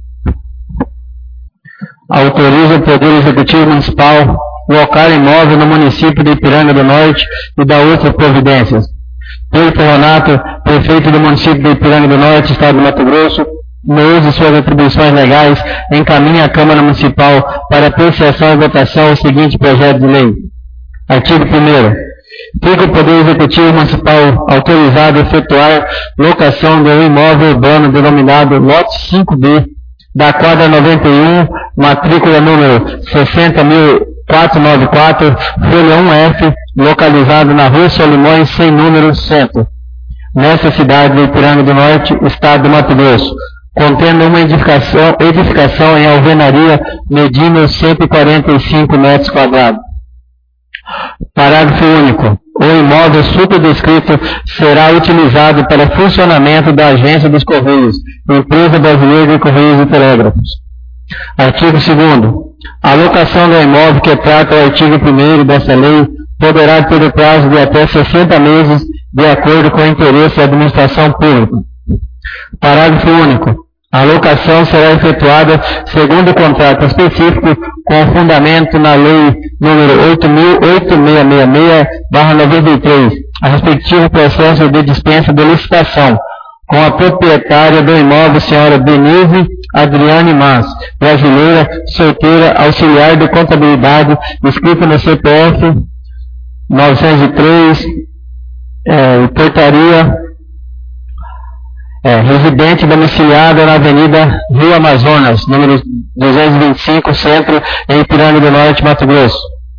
Autoriza o Poder Executivo Municipal locar imóvel no município de Ipiranga do Norte e da outras providências. Pedro Renato, prefeito do município de Ipiranga do Norte, estado de Mato Grosso, no uso de suas atribuições legais, encaminha à Câmara Municipal para apreciação e votação o seguinte projeto de lei. Artigo primeiro. Fica o Poder Executivo Municipal autorizado a efetuar locação de um imóvel urbano denominado Lote cinco B, da quadra noventa e um, matrícula número sessenta mil quatrocentos e noventa e quatro, folha um F, localizado na Rua Solimões, sem número, centro, nessa cidade de Ipiranga do Norte, estado do Mato Grosso, contendo uma edificação, edificação em alvenaria medindo cento e quarenta e cinco metros quadrados. Parágrafo único. O imóvel superdescrito será utilizado para funcionamento da Agência dos Correios, Empresa Brasileira de Correios e Telégrafos. Artigo segundo. A locação do imóvel que trata o artigo primeiro dessa lei poderá ter o prazo de até sessenta meses, de acordo com o interesse da administração pública. Parágrafo único. A locação será efetuada segundo o contrato específico, com fundamento na Lei número oito mil oitocentos e sessenta e seis barra noventa e três, a respectivo processo de dispensa de licitação, com a proprietária do imóvel, senhora Denise Adriane Mas, brasileira, solteira, auxiliar de contabilidade, inscrita no C P F novecentos e três, é, portaria, É, residente domiciliada na Avenida Rio Amazonas, número duzentos e vinte e cinco, Centro, em Ipiranga do Norte, Mato Grosso.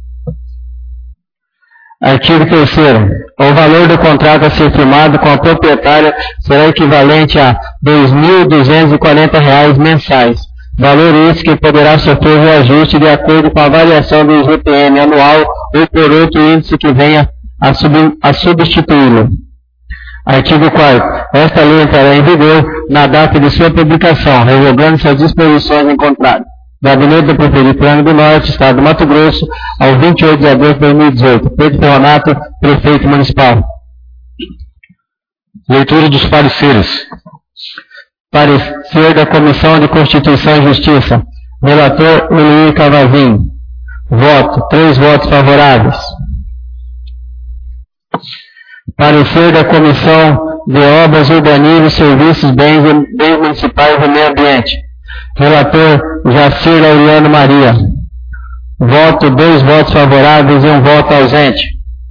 Artigo terceiro. O valor do contrato a ser firmado com a proprietária será equivalente a dois mil duzentos e quarenta reais mensais, valor esse que poderá sofrer reajuste de acordo com a variação do I G P M anual ou por outro índice que venha a, sub, a substituí-lo. Artigo quarto. Esta lei entrará em vigor na data de sua publicação, revogando-se as disposições em contrato. Gabinete do Prefeito Ipiranga do Norte, Estado do Mato Grosso, ao vinte e oito de agosto de dois mil e dezoito. Pedro Ferronato, Prefeito Municipal. Leitura dos pareceres. Parecer da Comissão de Constituição e Justiça. Relator Eloy Cavazinho. Voto. Três votos favoráveis. Parecer da Comissão de Obras, Urbanismo, Serviços, Bens, Bens Municipais e Meio Ambiente. Relator Jacir Laureano Maria. Voto, dois votos favoráveis e um voto ausente.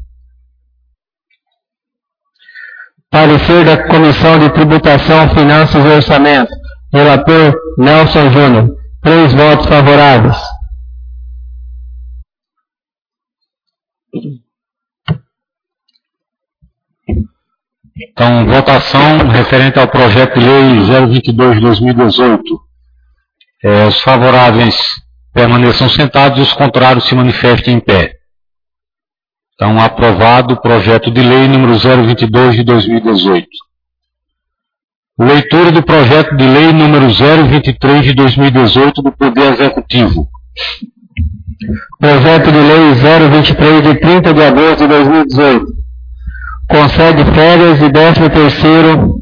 Parecer da Comissão de Tributação, Finanças e Orçamento. Relator Nelson Júnior. Três votos favoráveis. Então, votação referente ao projeto de lei zero vinte e dois de dois mil e dezoito. É, os favoráveis permaneçam sentados e os contrários se manifestem em pé. Então, aprovado o projeto de lei número zero vinte e dois de dois mil e dezoito. Leitura do projeto de lei número zero vinte e três de dois mil e dezoito do Poder Executivo. Projeto de lei zero vinte e três de trinta de agosto de dois mil e dezoito. Concede férias e décimo terceiro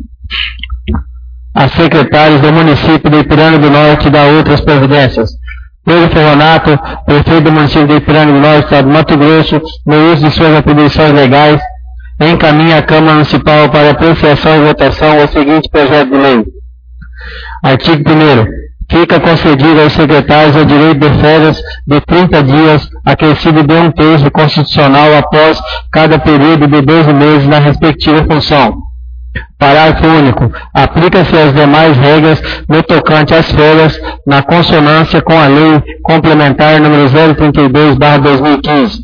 a secretários do município de Ipiranga do Norte e dá outras providências. Pedro Ferronato, prefeito do município de Ipiranga do Norte, Estado do Mato Grosso, no uso de suas atribuições legais, encaminha a Câmara Municipal para apreciação e votação o seguinte projeto de lei. Artigo primeiro. Fica concedido aos secretários o direito de férias de trinta dias, acrescido de um terço constitucional após cada período de doze meses na respectiva função. Parágrafo único. Aplica-se as demais regras no tocante às férias, na consonância com a Lei Complementar número zero trinta e dois barra dois mil e quinze.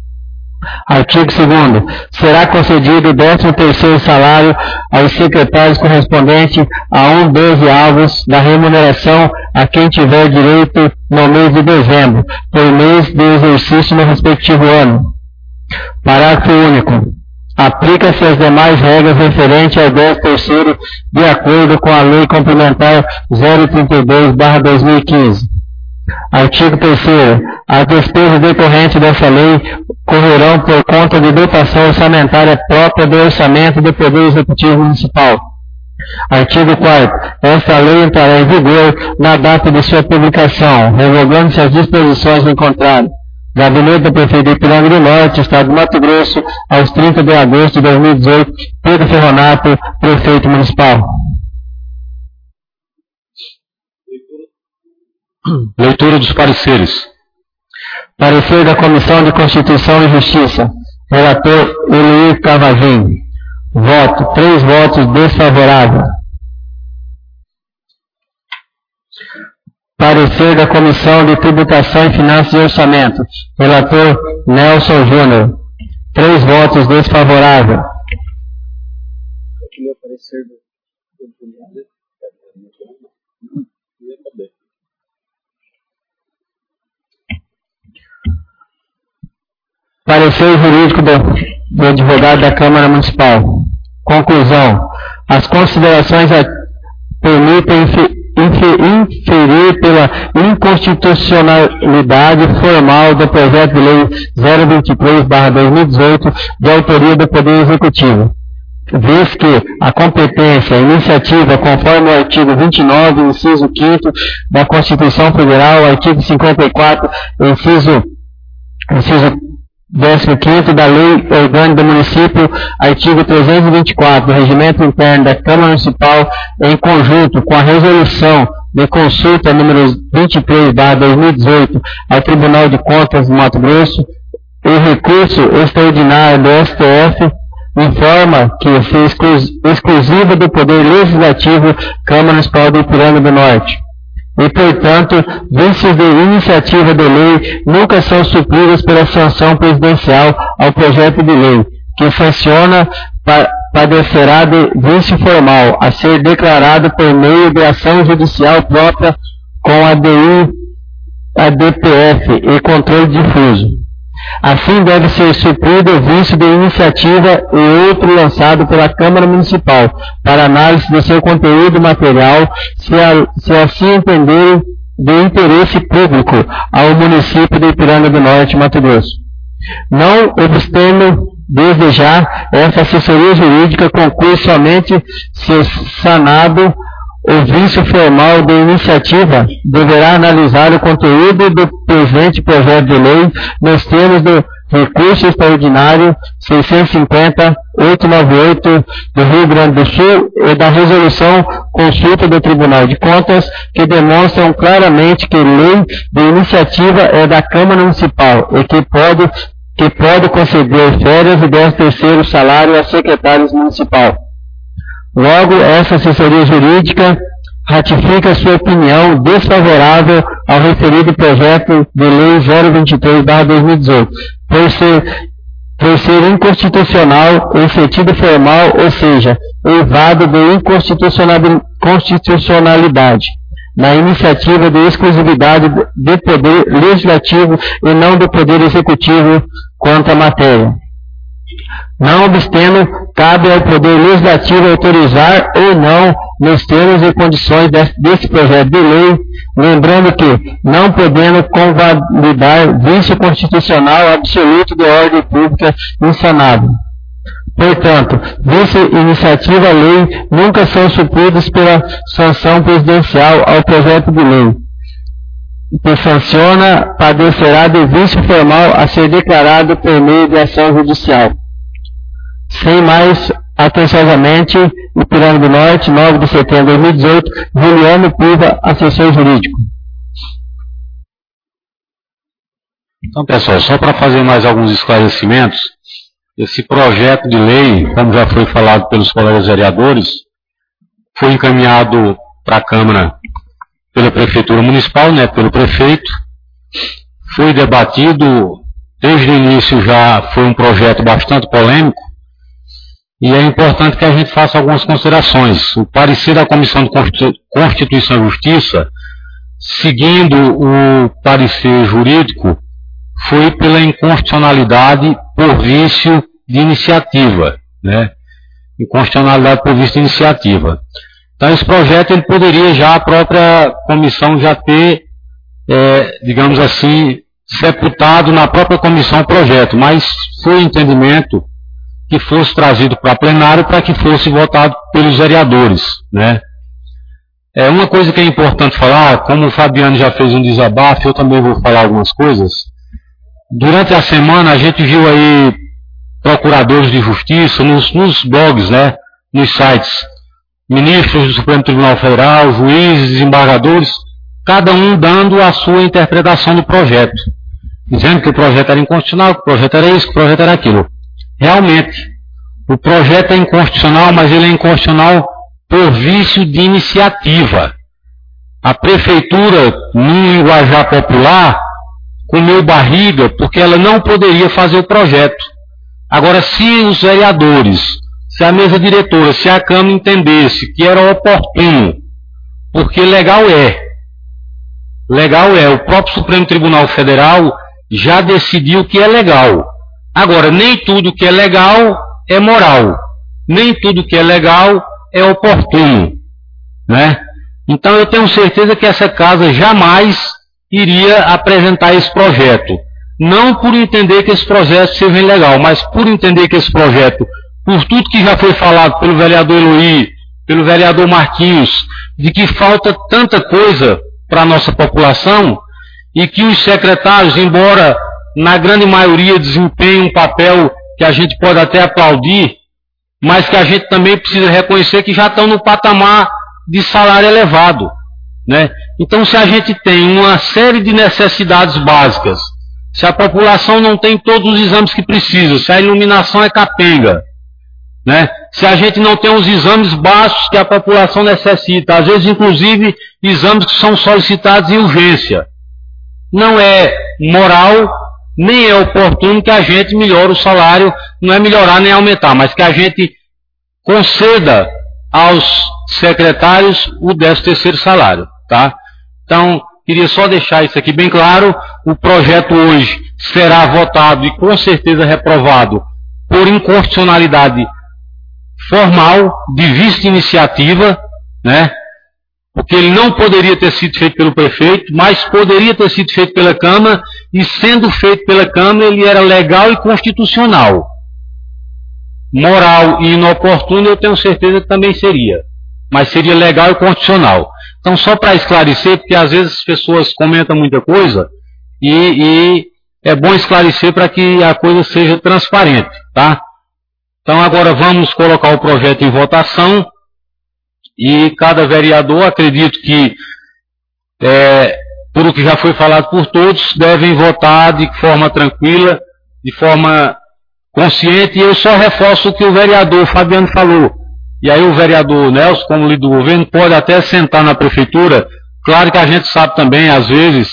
Artigo segundo. Será concedido o décimo terceiro salário aos secretários correspondente a um dozeavos da remuneração a quem tiver direito no mês de dezembro, por mês de exercício no respectivo ano. Parágrafo único. Aplica-se as demais regras referentes ao décimo terceiro de acordo com a Lei Complementar zero trinta e dois barra dois mil e quinze. Artigo terceiro. As despesas decorrentes dessa lei correrão por conta de dotação orçamentária própria do orçamento do Poder Executivo Municipal. Artigo quarto. Esta lei entrará em vigor na data de sua publicação, revogando-se as disposições em contrário. Gabinete do Prefeito de Ipiranga do Norte, Estado do Mato Grosso, aos trinta de agosto de dois mil e dezoito, Pedro Ferronato, Prefeito Municipal. Leitura dos pareceres. Parecer da Comissão de Constituição e Justiça. Relator Eloir Cavagem. Voto. Três votos desfavoráveis. Parecer da Comissão de Tributação e Finanças e Orçamento. Relator Nelson Júnior. Três votos desfavoráveis. Aqui é o parecer do, do Juliano. Parecer jurídico do, do advogado da Câmara Municipal. Conclusão. As considerações a, permitem infi, infi, inferir pela inconstitucionalidade formal do projeto de lei zero vinte e três barra dois mil e dezoito, de autoria do Poder Executivo. Vez que a competência, a iniciativa, conforme o artigo vinte e nove, inciso quinto da Constituição Federal, artigo cinquenta e quatro, inciso, inciso décimo quinto da Lei Orgânica do Município, artigo trezentos e vinte e quatro do Regimento Interno da Câmara Municipal, em conjunto com a resolução de consulta número vinte e três barra dois mil e dezoito ao Tribunal de Contas do Mato Grosso, o recurso extraordinário do S T F informa que se exclus, exclusiva do Poder Legislativo Câmara Municipal do Ipiranga do Norte. E, portanto, vícios de iniciativa de lei nunca são supridos pela sanção presidencial ao projeto de lei, que sanciona padecerá de vício formal, a ser declarado por meio de ação judicial própria com a D I, a D P F e controle difuso. Assim deve ser suprido o vício de iniciativa e outro lançado pela Câmara Municipal, para análise do seu conteúdo material, se, a, se assim entender de interesse público ao município de Ipiranga do Norte, Mato Grosso. Não obstando, desde já, essa assessoria jurídica conclui somente se sanado o vício formal de iniciativa, deverá analisar o conteúdo do presente projeto de lei nos termos do recurso extraordinário seiscentos e cinquenta ponto oitocentos e noventa e oito do Rio Grande do Sul e da resolução consulta do Tribunal de Contas, que demonstram claramente que lei de iniciativa é da Câmara Municipal e que pode, que pode conceder férias e décimo terceiro salário a secretários municipais. Logo, essa assessoria jurídica ratifica sua opinião desfavorável ao referido projeto de lei zero vinte e três barra dois mil e dezoito, por ser, por ser inconstitucional em sentido formal, ou seja, evado de inconstitucionalidade, na iniciativa de exclusividade do Poder Legislativo e não do Poder Executivo quanto à matéria. Não obstando, cabe ao Poder Legislativo autorizar ou não, nos termos e condições desse, desse projeto de lei, lembrando que, não podendo convalidar vício constitucional absoluto de ordem pública insanável. Portanto, vício iniciativa lei nunca são supridos pela sanção presidencial ao projeto de lei, que sanciona, padecerá de vício formal a ser declarado por meio de ação judicial. Sem mais, atenciosamente, Ipiranga do Norte, nove de setembro de dois mil e dezoito, Juliano Piva, assessor jurídico. Então, pessoal, só para fazer mais alguns esclarecimentos, esse projeto de lei, como já foi falado pelos colegas vereadores, foi encaminhado para a Câmara pela Prefeitura Municipal, né, pelo prefeito, foi debatido, desde o início já foi um projeto bastante polêmico, e é importante que a gente faça algumas considerações. O parecer da Comissão de Constituição e Justiça, seguindo o parecer jurídico, foi pela inconstitucionalidade por vício de iniciativa, né? Inconstitucionalidade por vício de iniciativa. Então, esse projeto, ele poderia já, a própria comissão já ter, é, digamos assim, sepultado na própria comissão o projeto, mas foi entendimento que fosse trazido para plenário para que fosse votado pelos vereadores, né? É uma coisa que é importante falar, como o Fabiano já fez um desabafo, eu também vou falar algumas coisas. Durante a semana a gente viu aí procuradores de justiça nos, nos blogs, né, nos sites, ministros do Supremo Tribunal Federal, juízes, desembargadores, cada um dando a sua interpretação do projeto, dizendo que o projeto era inconstitucional, que o projeto era isso, que o projeto era aquilo. realmente, o projeto é inconstitucional, mas ele é inconstitucional por vício de iniciativa. A prefeitura, no linguajar popular, comeu barriga porque ela não poderia fazer o projeto. Agora, se os vereadores, se a mesa diretora, se a Câmara entendesse que era oportuno, porque legal é, legal é, o próprio Supremo Tribunal Federal já decidiu que é legal. Agora, nem tudo que é legal é moral, nem tudo que é legal é oportuno, né? Então eu tenho certeza que essa casa jamais iria apresentar esse projeto, não por entender que esse projeto seja ilegal, mas por entender que esse projeto, por tudo que já foi falado pelo vereador Eloy, pelo vereador Marquinhos, de que falta tanta coisa para a nossa população, e que os secretários, embora na grande maioria desempenhem um papel que a gente pode até aplaudir, mas que a gente também precisa reconhecer que já estão no patamar de salário elevado, né? Então, se a gente tem uma série de necessidades básicas, se a população não tem todos os exames que precisa, se a iluminação é capenga, né? Se a gente não tem os exames básicos que a população necessita, às vezes, inclusive, exames que são solicitados em urgência, não é moral, nem é oportuno que a gente melhore o salário, não é melhorar nem aumentar, mas que a gente conceda aos secretários o décimo terceiro salário, tá? Então, queria só deixar isso aqui bem claro, o projeto hoje será votado e com certeza reprovado por inconstitucionalidade formal, de vício de iniciativa, né? Porque ele não poderia ter sido feito pelo prefeito, mas poderia ter sido feito pela Câmara, e sendo feito pela Câmara, ele era legal e constitucional. Moral e inoportuno, eu tenho certeza que também seria, mas seria legal e constitucional. Então, só para esclarecer, porque às vezes as pessoas comentam muita coisa, e, e é bom esclarecer para que a coisa seja transparente, tá? Então, agora vamos colocar o projeto em votação, e cada vereador, acredito que, é, por o que já foi falado por todos, devem votar de forma tranquila, de forma consciente, e eu só reforço o que o vereador Fabiano falou. E aí o vereador Nelson, como líder do governo, pode até sentar na prefeitura. Claro que a gente sabe também, às vezes,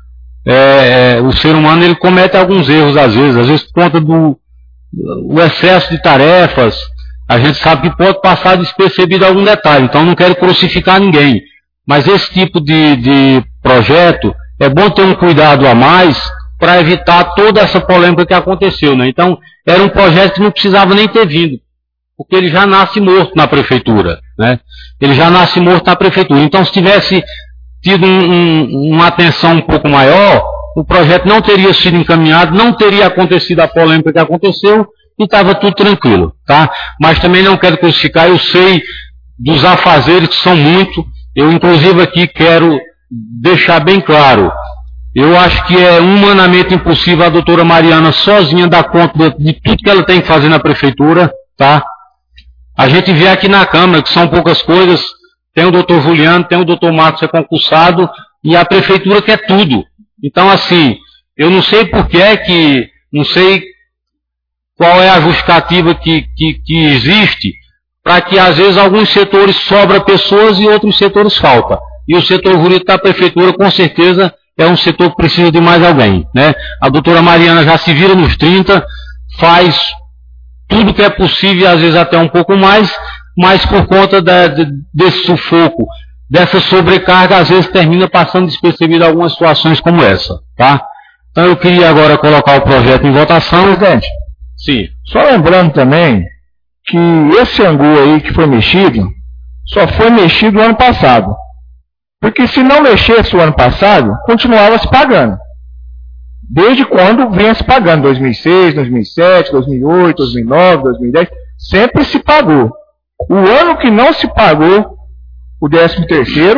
é, o ser humano ele comete alguns erros, às vezes, às vezes por conta do o excesso de tarefas, a gente sabe que pode passar despercebido algum detalhe, então não quero crucificar ninguém. Mas esse tipo de, de projeto, é bom ter um cuidado a mais para evitar toda essa polêmica que aconteceu, né? Então, era um projeto que não precisava nem ter vindo, porque ele já nasce morto na prefeitura, né? Ele já nasce morto na prefeitura. Então, se tivesse tido um, um, uma atenção um pouco maior, o projeto não teria sido encaminhado, não teria acontecido a polêmica que aconteceu, e estava tudo tranquilo, tá? Mas também não quero crucificar, eu sei dos afazeres que são muito, eu inclusive aqui quero deixar bem claro, eu acho que é humanamente impossível a doutora Mariana sozinha dar conta de, de tudo que ela tem que fazer na prefeitura, tá? A gente vê aqui na Câmara, que são poucas coisas, tem o doutor Juliano, tem o doutor Marcos que é concursado, e a prefeitura quer tudo. Então, assim, eu não sei por que é que, não sei qual é a justificativa que, que, que existe para que, às vezes, alguns setores sobram pessoas e outros setores faltam. E o setor jurídico da prefeitura, com certeza, é um setor que precisa de mais alguém, né? A doutora Mariana já se vira nos trinta, faz tudo que é possível, às vezes até um pouco mais, mas por conta da, de, desse sufoco, dessa sobrecarga, às vezes termina passando despercebido algumas situações como essa, tá? Então eu queria agora colocar o projeto em votação. Presidente, sim. Só lembrando também que esse angu aí que foi mexido, só foi mexido no ano passado. Porque se não mexesse o ano passado, continuava se pagando. Desde quando vinha se pagando? dois mil e seis, dois mil e sete, dois mil e oito, dois mil e nove, dois mil e dez, sempre se pagou. O ano que não se pagou o décimo terceiro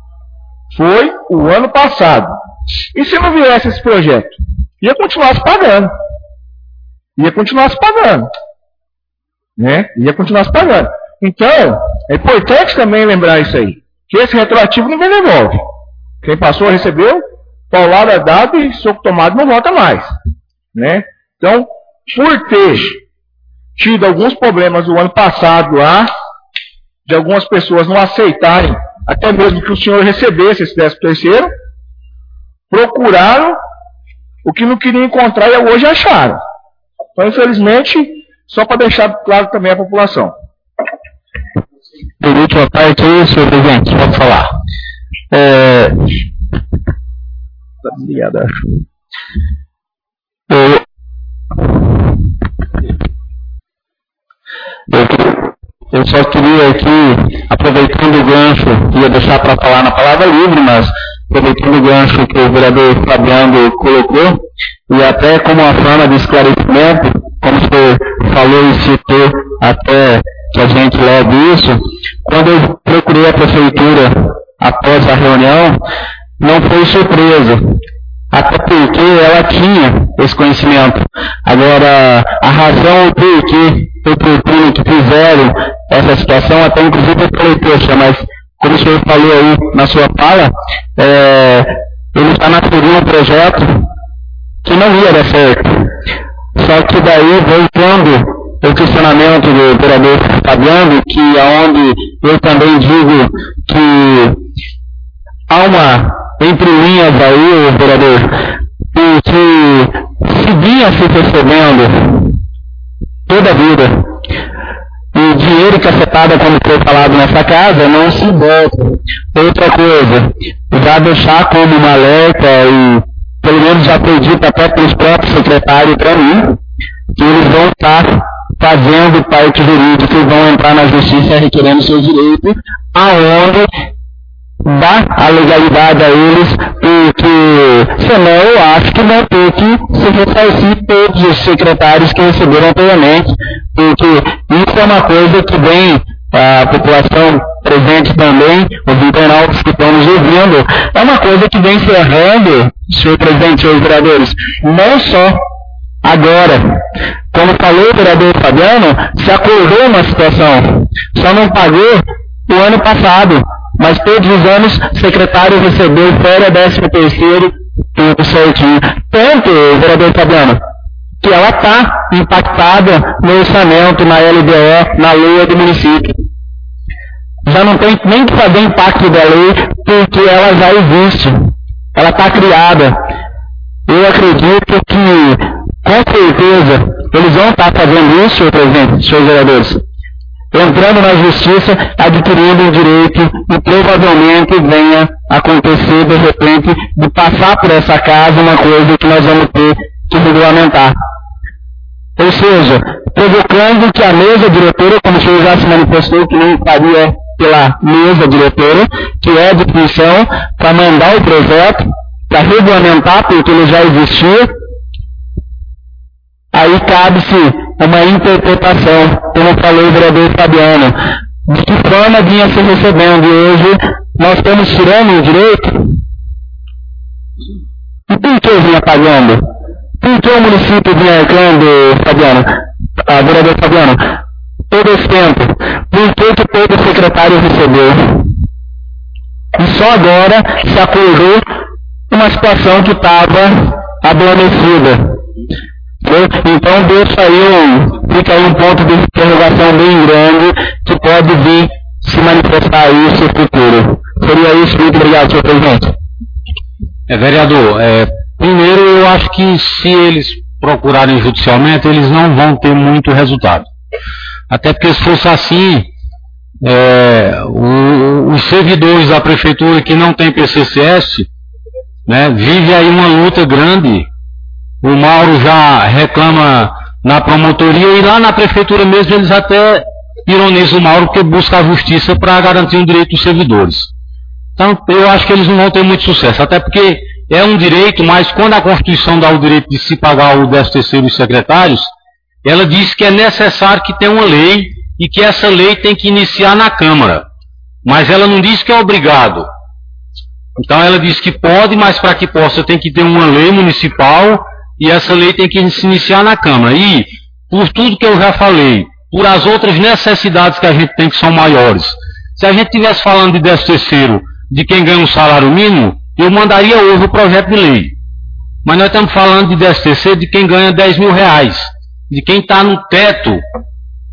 foi o ano passado. E se não viesse esse projeto? Ia continuar se pagando. Ia continuar se pagando. Né? Ia continuar se pagando. Então, é importante também lembrar isso aí. Que esse retroativo ninguém devolve. Quem passou recebeu, paulado é dado e soco tomado não volta mais. Né? Então, por ter tido alguns problemas no ano passado lá, de algumas pessoas não aceitarem, até mesmo que o senhor recebesse esse décimo terceiro, procuraram o que não queriam encontrar e hoje acharam. Então, infelizmente, só para deixar claro também a população. Por última parte aí, senhor presidente, pode falar. É... Obrigado. Eu... Eu... Eu só queria aqui, aproveitando o gancho, ia deixar para falar na palavra livre, mas aproveitando o gancho que o vereador Fabiano colocou, e até como uma forma de esclarecimento, como o senhor falou e citou até que a gente leve isso, quando eu procurei a prefeitura após a reunião, não foi surpresa, até porque ela tinha esse conhecimento. Agora, a razão por que oportuno que fizeram essa situação, até inclusive eu falei, poxa, mas como o senhor falou aí na sua fala, é, ele está nascendo um projeto que não ia dar certo. Só que daí, voltando o questionamento do vereador Fabiano, que aonde eu também digo que há uma, entre linhas aí, vereador, que se vinha se recebendo toda a vida, e dinheiro cacetado, como foi falado nessa casa, não se volta. Outra coisa, já deixar como uma alerta, e pelo menos já foi dito até para os próprios secretários para mim, que eles vão estar fazendo parte jurídica e vão entrar na justiça requerendo seus direitos, aonde dá a legalidade a eles, porque senão eu acho que vão ter que se ressarcir todos os secretários que receberam anteriormente, porque isso é uma coisa que vem a população presente também, os internautas que estão nos ouvindo, é uma coisa que vem se errando, senhor presidente, senhores vereadores, não só agora. Como falou o vereador Fabiano, se acordou uma situação, só não pagou o ano passado, mas todos os anos o secretário recebeu fora décimo terceiro, tudo certinho. Tanto, vereador Fabiano, que ela está impactada no orçamento, na L D O, na lei do município. Já não tem nem que fazer impacto da lei, porque ela já existe. Ela está criada. Eu acredito que, com certeza, eles vão estar fazendo isso, senhor presidente, senhores vereadores, entrando na justiça, adquirindo o direito e provavelmente venha acontecer, de repente, de passar por essa casa uma coisa que nós vamos ter que regulamentar. Ou seja, provocando que a mesa diretora, como o senhor já se manifestou, que não faria pela mesa diretora, que é de função para mandar o projeto, para regulamentar, porque ele já existia, aí cabe-se uma interpretação, como falou o vereador Fabiano, de que forma vinha se recebendo, e hoje nós estamos tirando o direito. E por que vinha pagando? Por que o município vinha arcando, Fabiano, a vereador Fabiano, todo esse tempo? Por que que todo secretário recebeu? E só agora se acordou uma situação que estava adormecida. Então deixa aí um, fica aí um ponto de interrogação bem grande que pode vir se manifestar isso no futuro. Seria isso, muito obrigado, senhor presidente. É, vereador, é, primeiro eu acho que se eles procurarem judicialmente, eles não vão ter muito resultado. Até porque se fosse assim, é, o, os servidores da prefeitura que não tem P C C S, né, vive aí uma luta grande. O Mauro já reclama na promotoria e lá na prefeitura mesmo eles até ironizam o Mauro porque busca a justiça para garantir o direito dos servidores. Então eu acho que eles não vão ter muito sucesso, até porque é um direito, mas quando a Constituição dá o direito de se pagar o décimo terceiro dos secretários, ela diz que é necessário que tenha uma lei e que essa lei tem que iniciar na Câmara. Mas ela não diz que é obrigado. Então ela diz que pode, mas para que possa tem que ter uma lei municipal e essa lei tem que se iniciar na Câmara. E, por tudo que eu já falei, por as outras necessidades que a gente tem que são maiores, se a gente estivesse falando de décimo terceiro de quem ganha um salário mínimo, eu mandaria hoje o projeto de lei. Mas nós estamos falando de décimo terceiro de quem ganha dez mil reais, de quem está no teto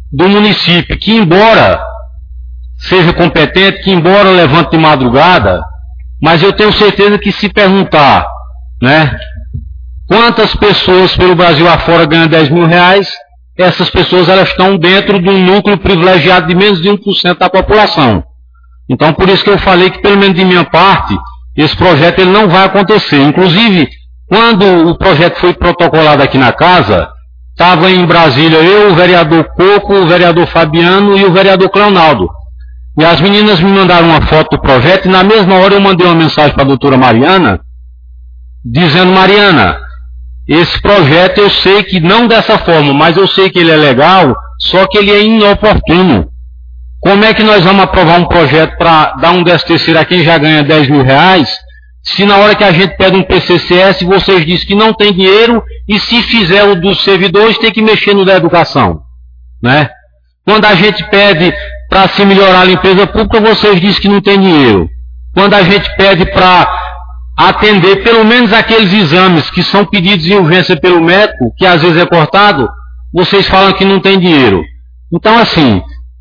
do município, que embora seja competente, que embora levante de madrugada, mas eu tenho certeza que se perguntar, né, quantas pessoas pelo Brasil afora ganham dez mil reais, essas pessoas elas estão dentro de um núcleo privilegiado de menos de um por cento da população. Então, por isso que eu falei que, pelo menos de minha parte, esse projeto ele não vai acontecer. Inclusive, quando o projeto foi protocolado aqui na casa, estava em Brasília eu, o vereador Coco, o vereador Fabiano e o vereador Cleonaldo. E as meninas me mandaram uma foto do projeto e na mesma hora eu mandei uma mensagem para a doutora Mariana, dizendo: Mariana, esse projeto eu sei que não dessa forma, mas eu sei que ele é legal, só que ele é inoportuno. Como é que nós vamos aprovar um projeto para dar um décimo terceiro a quem já ganha dez mil reais, se na hora que a gente pede um P C C S, vocês dizem que não tem dinheiro, e se fizer o dos servidores, tem que mexer no da educação, né? Quando a gente pede para se melhorar a limpeza pública, vocês dizem que não tem dinheiro. Quando a gente pede para atender pelo menos aqueles exames que são pedidos em urgência pelo médico, que às vezes é cortado, vocês falam que não tem dinheiro. Então, assim,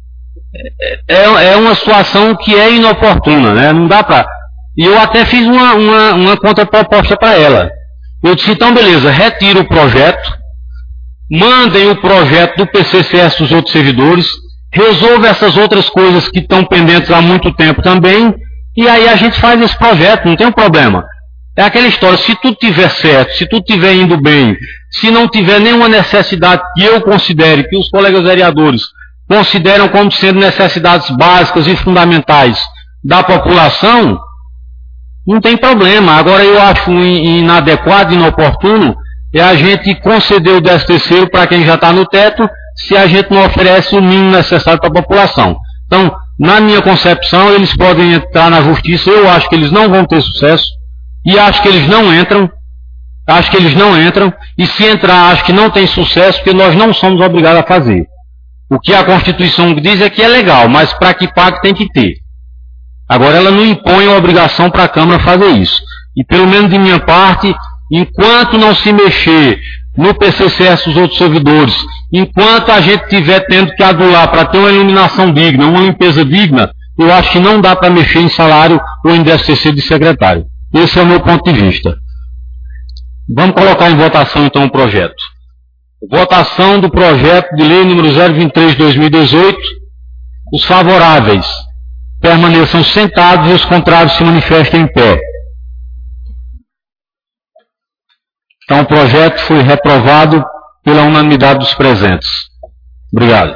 é, é uma situação que é inoportuna, né? Não dá para... E eu até fiz uma, uma, uma contraproposta para ela. Eu disse: então, beleza, retira o projeto, mandem o projeto do P C C S dos outros servidores, resolva essas outras coisas que estão pendentes há muito tempo também, e aí a gente faz esse projeto, não tem um problema. É aquela história: se tudo estiver certo, se tudo estiver indo bem, se não tiver nenhuma necessidade que eu considere, que os colegas vereadores consideram como sendo necessidades básicas e fundamentais da população, não tem problema. Agora, eu acho inadequado, inoportuno, é a gente conceder o décimo terceiro para quem já está no teto, se a gente não oferece o mínimo necessário para a população. Então, na minha concepção, eles podem entrar na justiça, eu acho que eles não vão ter sucesso, e acho que eles não entram, acho que eles não entram, e se entrar, acho que não tem sucesso, porque nós não somos obrigados a fazer. O que a Constituição diz é que é legal, mas para que pague tem que ter. Agora, ela não impõe a obrigação para a Câmara fazer isso. E pelo menos de minha parte, enquanto não se mexer no P C C S dos outros servidores, enquanto a gente estiver tendo que adular para ter uma iluminação digna, uma limpeza digna, eu acho que não dá para mexer em salário ou em décimo terceiro de secretário. Esse é o meu ponto de vista. Vamos colocar em votação então o projeto. Votação do projeto de lei número zero vinte e três de dois mil e dezoito. Os favoráveis permaneçam sentados e os contrários se manifestem em pé. Então, o projeto foi reprovado pela unanimidade dos presentes. Obrigado.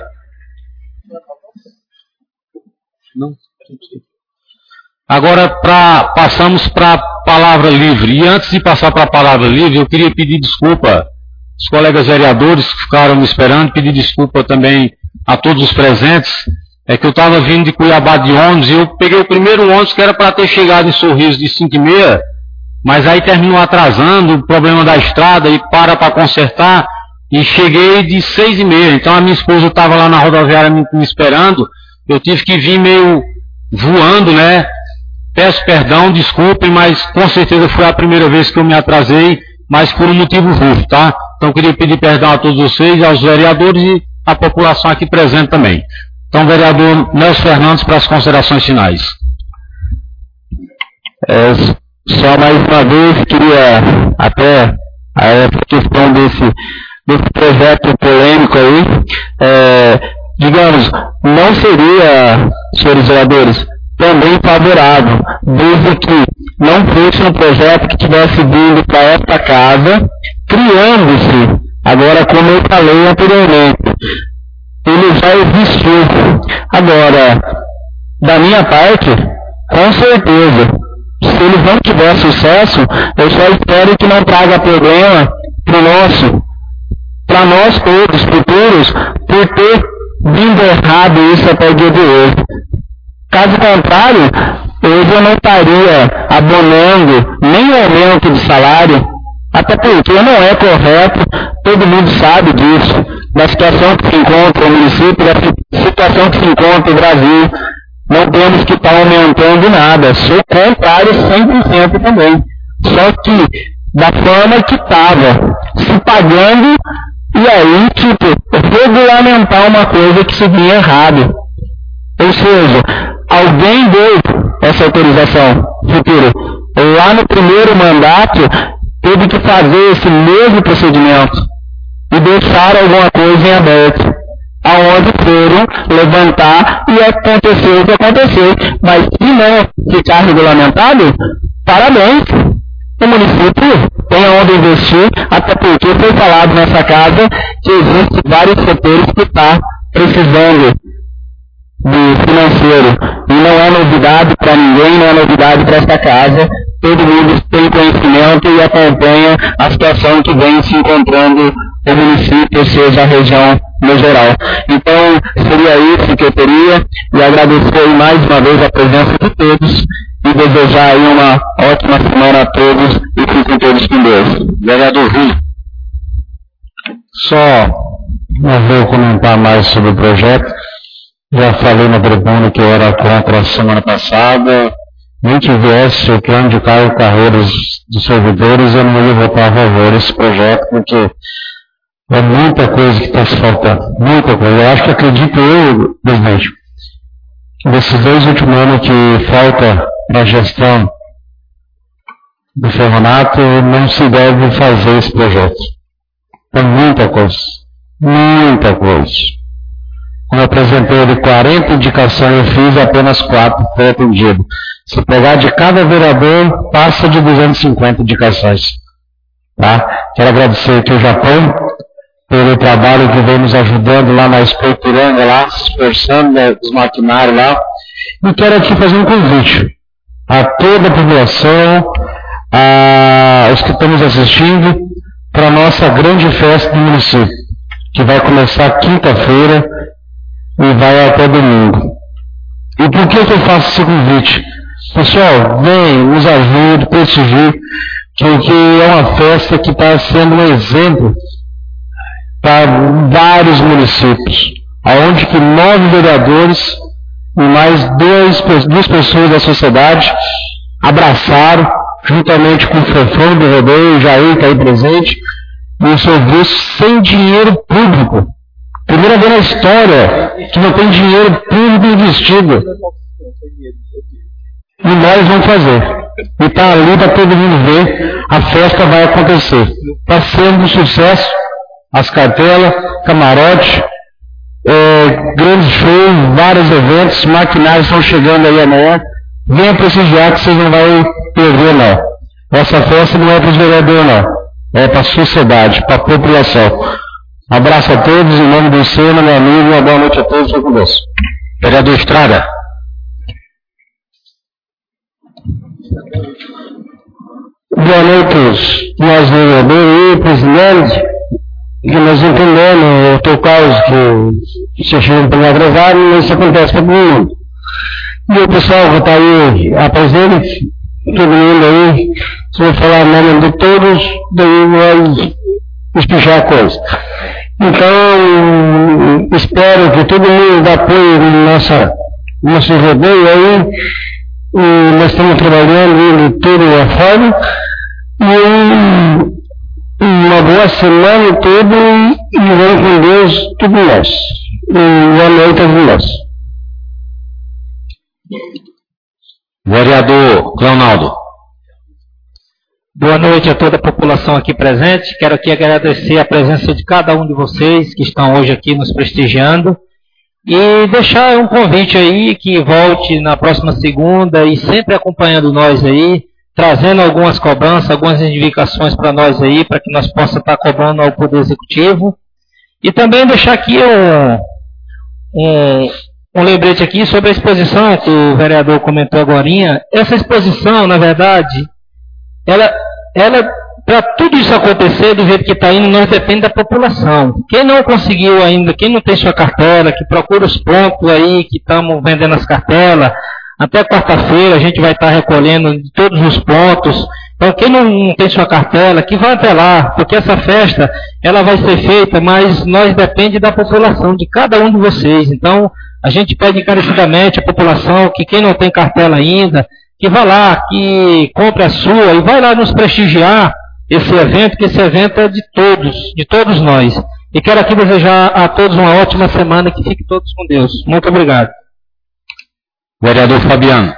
Não. Agora, pra, passamos para a palavra livre. E antes de passar para a palavra livre, eu queria pedir desculpa aos colegas vereadores que ficaram me esperando, pedir desculpa também a todos os presentes. É que eu estava vindo de Cuiabá de ônibus e eu peguei o primeiro ônibus que era para ter chegado em Sorriso de cinco e meia, mas aí terminou atrasando, o problema da estrada, e para para consertar, e cheguei de seis e meia. Então a minha esposa estava lá na rodoviária me, me esperando, eu tive que vir meio voando, né? Peço perdão, desculpem, mas com certeza foi a primeira vez que eu me atrasei, mas por um motivo justo, tá? Então eu queria pedir perdão a todos vocês, aos vereadores e à população aqui presente também. Então, vereador Nelson Fernandes, para as considerações finais. É, só mais uma vez, queria até a essa questão desse, desse projeto polêmico aí, é, digamos, não seria, senhores vereadores, também favorável, desde que não fosse um projeto que tivesse vindo para esta casa, criando-se, agora como eu falei anteriormente, ele já existiu. Agora, da minha parte, com certeza, se ele não tiver sucesso, eu só espero que não traga problema para nosso, para nós todos futuros, por ter vindo errado isso até o dia de hoje. Caso contrário, hoje eu não estaria abonando nem o aumento de salário, até porque não é correto, todo mundo sabe disso, da situação que se encontra o município, da situação que se encontra o Brasil. Não temos que estar aumentando nada, sou contrário cem por cento também. Só que, da forma que estava, se pagando E aí, tipo, regulamentar uma coisa que se vinha errado. Ou seja, alguém deu essa autorização futura. Lá no primeiro mandato, teve que fazer esse mesmo procedimento e deixar alguma coisa em aberto, aonde foram levantar e aconteceu o que aconteceu. Mas se não ficar regulamentado, parabéns, o município tem aonde investir, até porque foi falado nessa casa que existem vários setores que estão precisando de financeiro. E não é novidade para ninguém, não é novidade para esta casa. Todo mundo tem conhecimento e acompanha a situação que vem se encontrando o município, ou seja, a região no geral. Então, seria isso que eu teria, e agradecer mais uma vez a presença de todos, e desejar aí uma ótima semana a todos, e fiquem todos com Deus. Vereador Rio. Só não vou comentar mais sobre o projeto. Já falei na tribuna que eu era contra a semana passada. Nem que viesse o plano de cargo e carreiras dos servidores, eu não ia votar a favor desse projeto, porque é muita coisa que está se faltando. Muita coisa. Eu acho que acredito eu, presidente, desses dois últimos anos que falta para a gestão do Ferronato, não se deve fazer esse projeto. É muita coisa. Muita coisa. Como eu apresentei de quarenta indicações, eu fiz apenas quatro, foi atendido. Se pegar de cada vereador, passa de duzentas e cinquenta indicações. Tá? Quero agradecer aqui o Japão pelo trabalho que vem nos ajudando lá na Esculturanga, lá, se esforçando, né, os maquinários lá. E quero aqui fazer um convite a toda a população, a, aos que estamos assistindo, para a nossa grande festa do município, que vai começar quinta-feira e vai até domingo. E por que, que eu faço esse convite? Pessoal, vem, nos ajude, prestigie, porque é uma festa que está sendo um exemplo para vários municípios, aonde que nove vereadores e mais dois, duas pessoas da sociedade abraçaram, juntamente com o Fofão do Rodeio, o Jair, que está aí presente, um serviço sem dinheiro público. Primeira vez na história que não tem dinheiro público investido. E nós vamos fazer. E está ali para todo mundo ver, a festa vai acontecer. Está sendo um sucesso, as cartelas, camarote, é, grandes shows, vários eventos, maquinários estão chegando aí amanhã. Venha prestigiar que vocês não vão perder não. Essa festa não é para os vereadores não, é para a sociedade, para a população. Abraço a todos, em nome do Senhor, meu amigo, uma boa noite a todos, fique com Deus. Vereador Estrada. Boa noite, nós vereadores e presidente, que nós entendemos o teu caso que você chegou um pouco atrasado, mas isso acontece para todo mundo. E o pessoal que está aí apresente, todo mundo aí, se eu falar o nome de todos, daí vai espichar a coisa. Então, espero que todo mundo dê apoio no nossa, nosso rodeio aí, e nós estamos trabalhando de tudo a forma, e uma boa semana toda, e vamos com Deus, tudo nós. E boa noite a todos nós. Vereador Cleonaldo. Boa noite a toda a população aqui presente. Quero aqui agradecer a presença de cada um de vocês que estão hoje aqui nos prestigiando e deixar um convite aí que volte na próxima segunda e sempre acompanhando nós aí, trazendo algumas cobranças, algumas indicações para nós aí, para que nós possamos estar cobrando ao Poder Executivo. E também deixar aqui um, um, um lembrete aqui sobre a exposição que o vereador comentou agorinha. Essa exposição, na verdade, ela, ela para tudo isso acontecer do jeito que está indo, nós depende da população. Quem não conseguiu ainda, quem não tem sua cartela, que procura os pontos aí que estamos vendendo as cartelas, até quarta-feira a gente vai estar recolhendo de todos os pontos. Então quem não tem sua cartela, que vá até lá, porque essa festa ela vai ser feita, mas nós depende da população, de cada um de vocês. Então a gente pede encarecidamente à população que quem não tem cartela ainda, que vá lá, que compre a sua e vai lá nos prestigiar esse evento, que esse evento é de todos, de todos nós. E quero aqui desejar a todos uma ótima semana e que fiquem todos com Deus. Muito obrigado. Vereador Fabiano.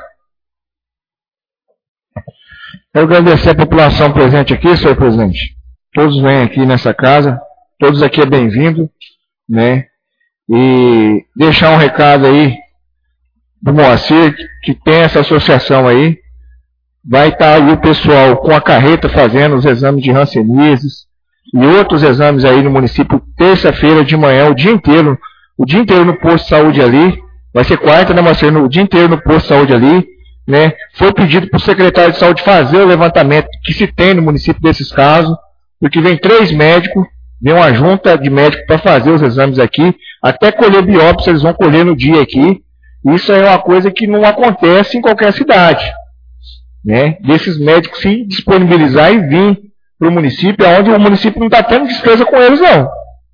Quero agradecer a população presente aqui, senhor presidente. Todos vêm aqui nessa casa, todos aqui é bem-vindo, né? E deixar um recado aí do Moacir, que tem essa associação aí. Vai estar aí o pessoal com a carreta fazendo os exames de hanseníases e outros exames aí no município, terça-feira de manhã, o dia inteiro, o dia inteiro no posto de saúde ali. Vai ser quarta, né, Moacir? O dia inteiro no posto de saúde ali. Né? Foi pedido para o secretário de saúde fazer o levantamento que se tem no município desses casos, porque vem três médicos, vem uma junta de médicos para fazer os exames aqui, até colher biópsia, eles vão colher no dia aqui. Isso é uma coisa que não acontece em qualquer cidade, né? Desses médicos se disponibilizar e vir para o município, onde o município não está tendo despesa com eles, não.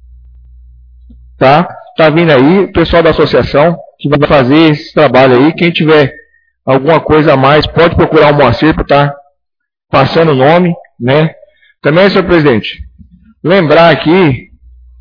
Tá? Tá vindo aí o pessoal da associação que vai fazer esse trabalho aí. Quem tiver alguma coisa a mais, pode procurar o Moacir para estar passando o nome, né? Também, senhor presidente, lembrar aqui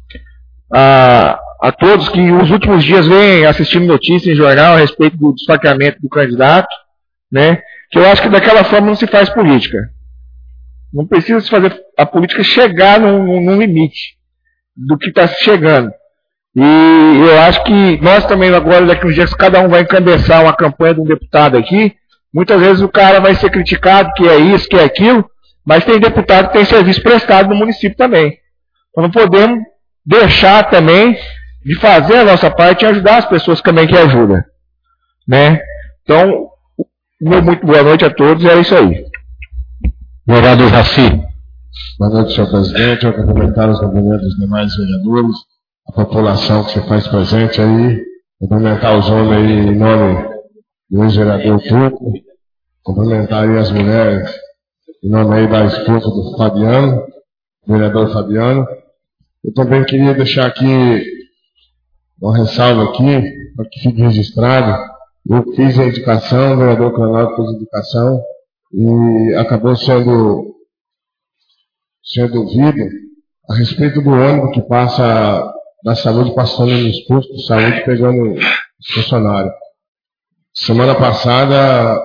a, a todos que os últimos dias vêm assistindo notícias em jornal a respeito do esfaqueamento do candidato, né? Que eu acho que daquela forma não se faz política. Não precisa se fazer a política chegar num, num limite do que está chegando. E eu acho que nós também agora, daqui uns dias, cada um vai encabeçar uma campanha de um deputado aqui. Muitas vezes o cara vai ser criticado que é isso, que é aquilo, mas tem deputado que tem serviço prestado no município também. Então não podemos deixar também de fazer a nossa parte e ajudar as pessoas também que ajudam, né? Então, meu muito boa noite a todos, é isso aí. Vereador Jaci. Boa noite, senhor presidente. Eu cumprimentar os cumprimentos dos demais vereadores, a população que se faz presente aí, cumprimentar os homens aí em nome do ex-vereador Turco, cumprimentar aí as mulheres em nome aí da esposa do Fabiano, vereador Fabiano. Eu também queria deixar aqui uma ressalva aqui, para que fique registrado. Eu fiz a indicação, o vereador Canal fez a indicação, e acabou sendo, sendo ouvido a respeito do ônibus que passa da saúde, passando nos postos de saúde, pegando funcionário. Semana passada,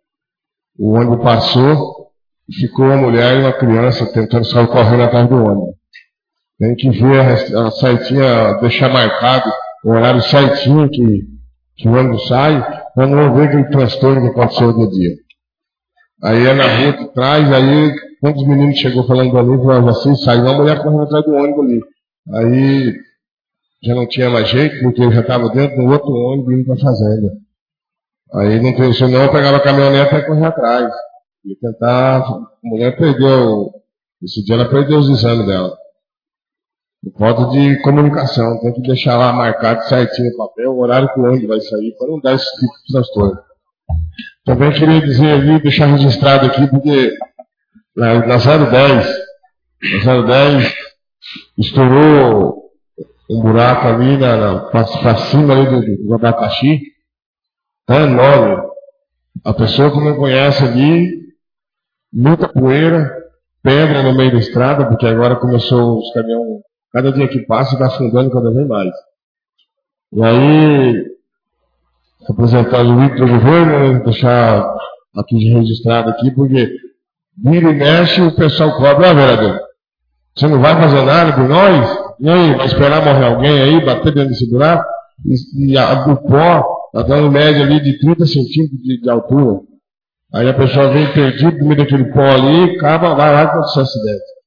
o ônibus passou e ficou uma mulher e uma criança tentando sair correndo atrás do ônibus. Tem que ver a, a certinha, deixar marcado o horário certinho que, que o ônibus sai, para não ver aquele transtorno que aconteceu no dia. Aí é na rua de trás, aí quando os meninos chegou falando do ônibus, falaram assim, saiu uma mulher correndo atrás do ônibus ali. Aí já não tinha mais jeito, porque eu já estava dentro do outro ônibus indo para a fazenda. Aí não pensou não, eu pegava a caminhonete e correr atrás. E tentar, a mulher perdeu, esse dia ela perdeu os exames dela. Por falta de comunicação, tem que deixar lá marcado certinho o papel, o horário que o ônibus vai sair, para não dar esse tipo de transtorno. Também queria dizer ali, deixar registrado aqui, porque na, na zero dez, na zero dez, estourou um buraco ali para cima ali do, do abacaxi, é enorme. A pessoa que não conhece ali, muita poeira, pedra no meio da estrada, porque agora começou os caminhões, cada dia que passa está afundando cada vez mais. E aí, representar o líder do governo, deixar aqui registrado aqui, porque vira e mexe o pessoal cobra, ah, vereador, você não vai fazer nada por nós? E aí, vai esperar morrer alguém aí, bater dentro desse buraco? E, e a, o pó está dando média ali de trinta centímetros de, de altura. Aí a pessoa vem perdido no meio daquele pó ali, acaba, vai lá e acontece acidente.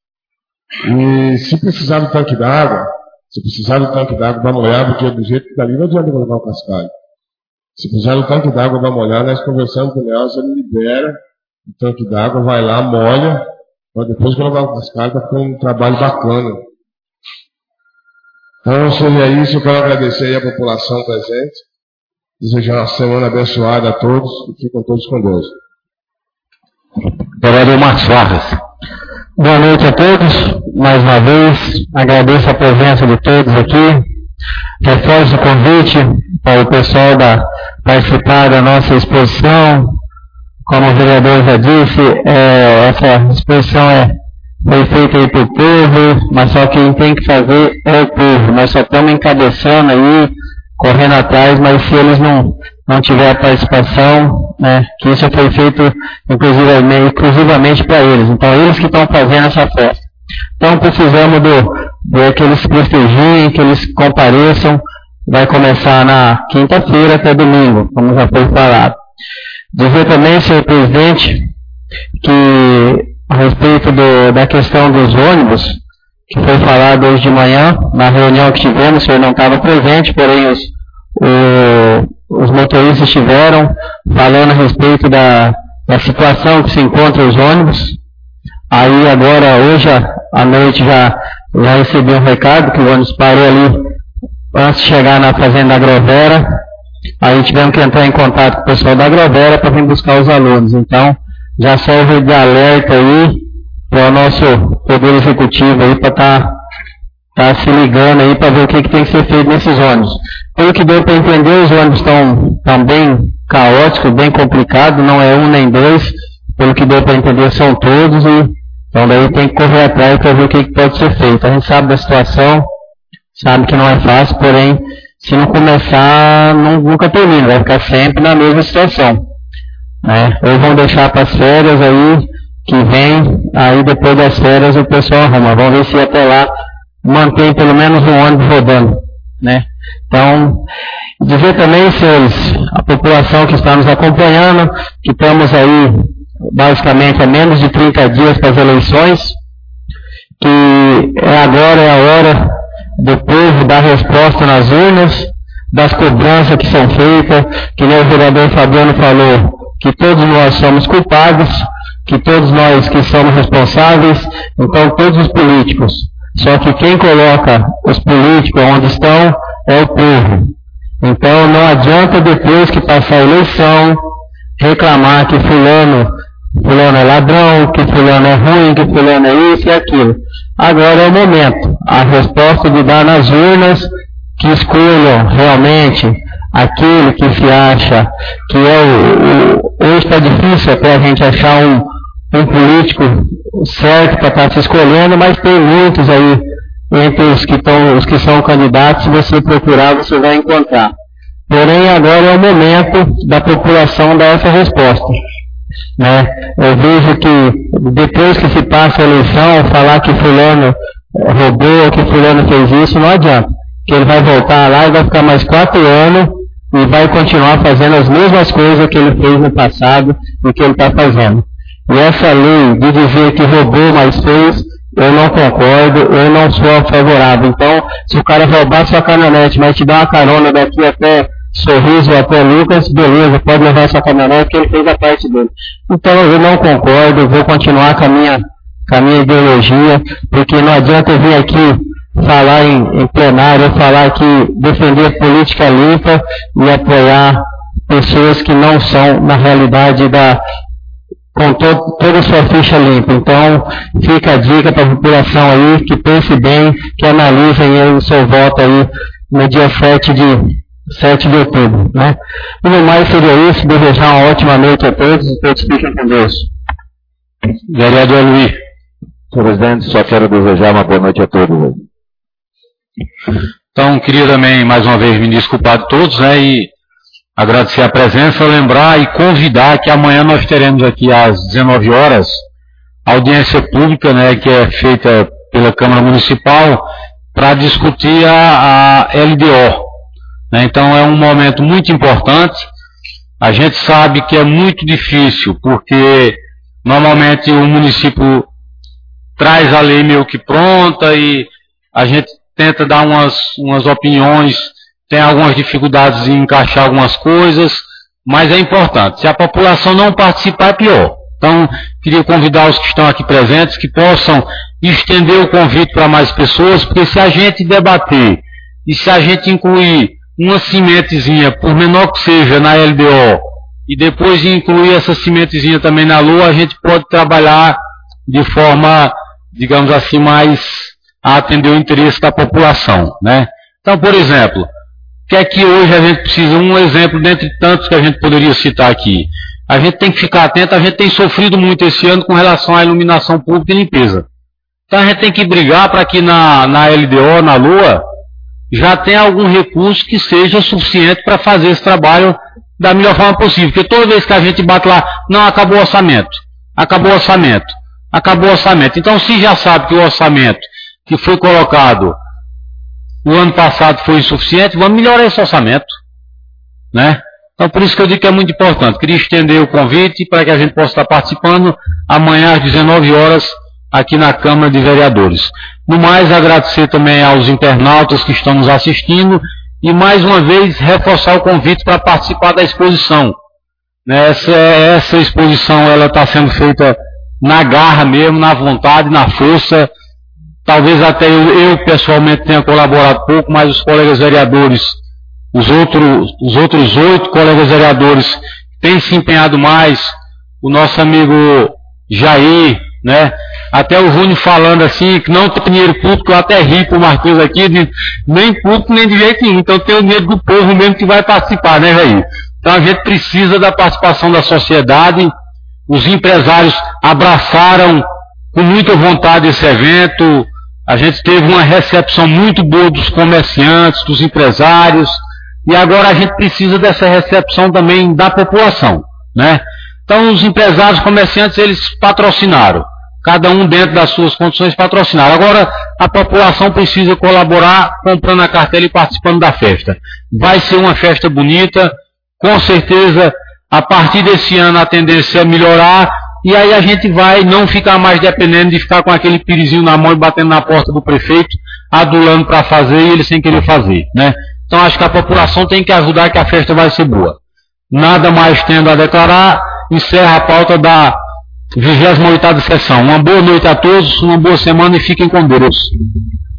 E se precisar do tanque d'água, se precisar do tanque d'água, dá uma olhada, porque do jeito que está ali não adianta levar o cascalho. Se precisar do tanque d'água, dá uma olhada, nós conversamos com o Nelson, ele libera o tanque d'água, vai lá, molha, para depois que levar o cascalho, está ficando um trabalho bacana. Então, seria isso, eu quero agradecer aí a população presente, desejar uma semana abençoada a todos, e fiquem todos com Deus. Vereador Marcos Vargas. Boa noite a todos, mais uma vez, agradeço a presença de todos aqui, reforço o convite para o pessoal da, participar da nossa exposição. Como o vereador já disse, é, essa exposição é, foi feito aí para o povo, mas só quem tem que fazer é o povo. Nós só estamos encabeçando aí, correndo atrás, mas se eles não, não tiverem a participação, né, que isso foi feito inclusivamente, exclusivamente para eles. Então, eles que estão fazendo essa festa. Então, precisamos do, do que eles prestigiem, que eles compareçam. Vai começar na quinta-feira até domingo, como já foi falado. Dizer também, senhor presidente, que a respeito do, da questão dos ônibus, que foi falado hoje de manhã, na reunião que tivemos, o senhor não estava presente, porém os, o, os motoristas estiveram falando a respeito da, da situação que se encontra os ônibus. Aí agora, hoje à noite, já, já recebi um recado que o ônibus parou ali antes de chegar na fazenda Agrovera. Aí tivemos que entrar em contato com o pessoal da Agrovera para vir buscar os alunos. Então, já serve de alerta aí para o nosso Poder Executivo aí para estar tá, tá se ligando aí para ver o que, que tem que ser feito nesses ônibus. Pelo que deu para entender, os ônibus estão tão bem caóticos, bem complicados, não é um nem dois, pelo que deu para entender são todos, e então daí tem que correr atrás para ver o que, que pode ser feito. A gente sabe da situação, sabe que não é fácil, porém, se não começar, não, nunca termina, vai ficar sempre na mesma situação. Né? Ou vão deixar para as férias aí, que vem, aí depois das férias o pessoal arruma. Vamos ver se até lá mantém pelo menos um ônibus rodando. Né? Então, dizer também, senhores, a população que está nos acompanhando, que estamos aí basicamente a menos de trinta dias para as eleições, que é agora é a hora do povo dar resposta nas urnas, das cobranças que são feitas, que nem o vereador Fabiano falou, que todos nós somos culpados, que todos nós que somos responsáveis, então todos os políticos. Só que quem coloca os políticos onde estão é o povo. Então não adianta depois que passar a eleição reclamar que fulano, fulano é ladrão, que fulano é ruim, que fulano é isso e aquilo. Agora é o momento, a resposta de dar nas urnas, que escolham realmente aquele que se acha que é o... o hoje está difícil até a gente achar um, um político certo para estar se escolhendo, mas tem muitos aí entre os que, tão, os que são candidatos, se você procurar, você vai encontrar. Porém, agora é o momento da população dar essa resposta. Né? Eu vejo que depois que se passa a eleição, falar que fulano roubou, que fulano fez isso, não adianta. Que ele vai voltar lá e vai ficar mais quatro anos e vai continuar fazendo as mesmas coisas que ele fez no passado e que ele está fazendo. E essa lei de dizer que roubou, mas fez, eu não concordo, eu não sou favorável. Então, se o cara roubar sua caminhonete, mas te dar uma carona daqui até Sorriso, até Lucas, beleza, pode levar sua caminhonete, que ele fez a parte dele. Então, eu não concordo, vou continuar com a minha, com a minha ideologia, porque não adianta eu vir aqui falar em, em plenário, falar aqui, defender política limpa e apoiar pessoas que não são, na realidade, da, com to, toda a sua ficha limpa. Então, fica a dica para a população aí, que pense bem, que analisem aí o seu voto aí no dia sete de outubro. Né? E no mais seria isso, desejar uma ótima noite a todos e todos fiquem com Deus. Vereador Luiz. Senhor presidente, só quero desejar uma boa noite a todos. Então, queria também, mais uma vez, me desculpar de todos, né, e agradecer a presença, lembrar e convidar que amanhã nós teremos aqui às dezenove horas audiência pública, né, que é feita pela Câmara Municipal para discutir a, a L D O. Né, então, é um momento muito importante. A gente sabe que é muito difícil, porque normalmente o município traz a lei meio que pronta e a gente tenta dar umas, umas opiniões, tem algumas dificuldades em encaixar algumas coisas, mas é importante. Se a população não participar, é pior. Então, queria convidar os que estão aqui presentes que possam estender o convite para mais pessoas, porque se a gente debater e se a gente incluir uma cimentezinha, por menor que seja, na L D O, e depois incluir essa cimentezinha também na Lua, a gente pode trabalhar de forma, digamos assim, mais a atender o interesse da população, né? Então, por exemplo, o que é que hoje a gente precisa? Um exemplo dentre tantos que a gente poderia citar aqui. A gente tem que ficar atento, a gente tem sofrido muito esse ano com relação à iluminação pública e limpeza. Então a gente tem que brigar para que na, na L D O, na Lua, já tenha algum recurso que seja suficiente para fazer esse trabalho da melhor forma possível. Porque toda vez que a gente bate lá, não, acabou o orçamento, acabou o orçamento, acabou o orçamento. Então se já sabe que o orçamento que foi colocado o ano passado foi insuficiente, vamos melhorar esse orçamento, né? Então por isso que eu digo que é muito importante. Queria estender o convite para que a gente possa estar participando amanhã às dezenove horas aqui na Câmara de Vereadores. No mais, agradecer também aos internautas que estão nos assistindo e mais uma vez reforçar o convite para participar da exposição. Essa, essa exposição ela está sendo feita na garra mesmo, na vontade, na força. Talvez até eu, eu pessoalmente tenha colaborado pouco, mas os colegas vereadores, os outros, os outros oito colegas vereadores têm se empenhado mais. O nosso amigo Jair, né? Até o Júnior falando assim, que não tem dinheiro público, eu até ri pro Marquinhos aqui, de, nem público nem de jeito nenhum. Então tem o dinheiro do povo mesmo que vai participar, né, Jair? Então a gente precisa da participação da sociedade. Os empresários abraçaram com muita vontade esse evento. A gente teve uma recepção muito boa dos comerciantes, dos empresários, e agora a gente precisa dessa recepção também da população, né? Então os empresários, comerciantes, eles patrocinaram, cada um dentro das suas condições patrocinaram. Agora a população precisa colaborar comprando a cartela e participando da festa. Vai ser uma festa bonita, com certeza a partir desse ano a tendência é melhorar, e aí a gente vai não ficar mais dependendo de ficar com aquele pirizinho na mão e batendo na porta do prefeito, adulando para fazer e ele sem querer fazer, né? Então acho que a população tem que ajudar, que a festa vai ser boa. Nada mais tendo a declarar, encerra a pauta da vigésima oitava sessão. Uma boa noite a todos, uma boa semana e fiquem com Deus.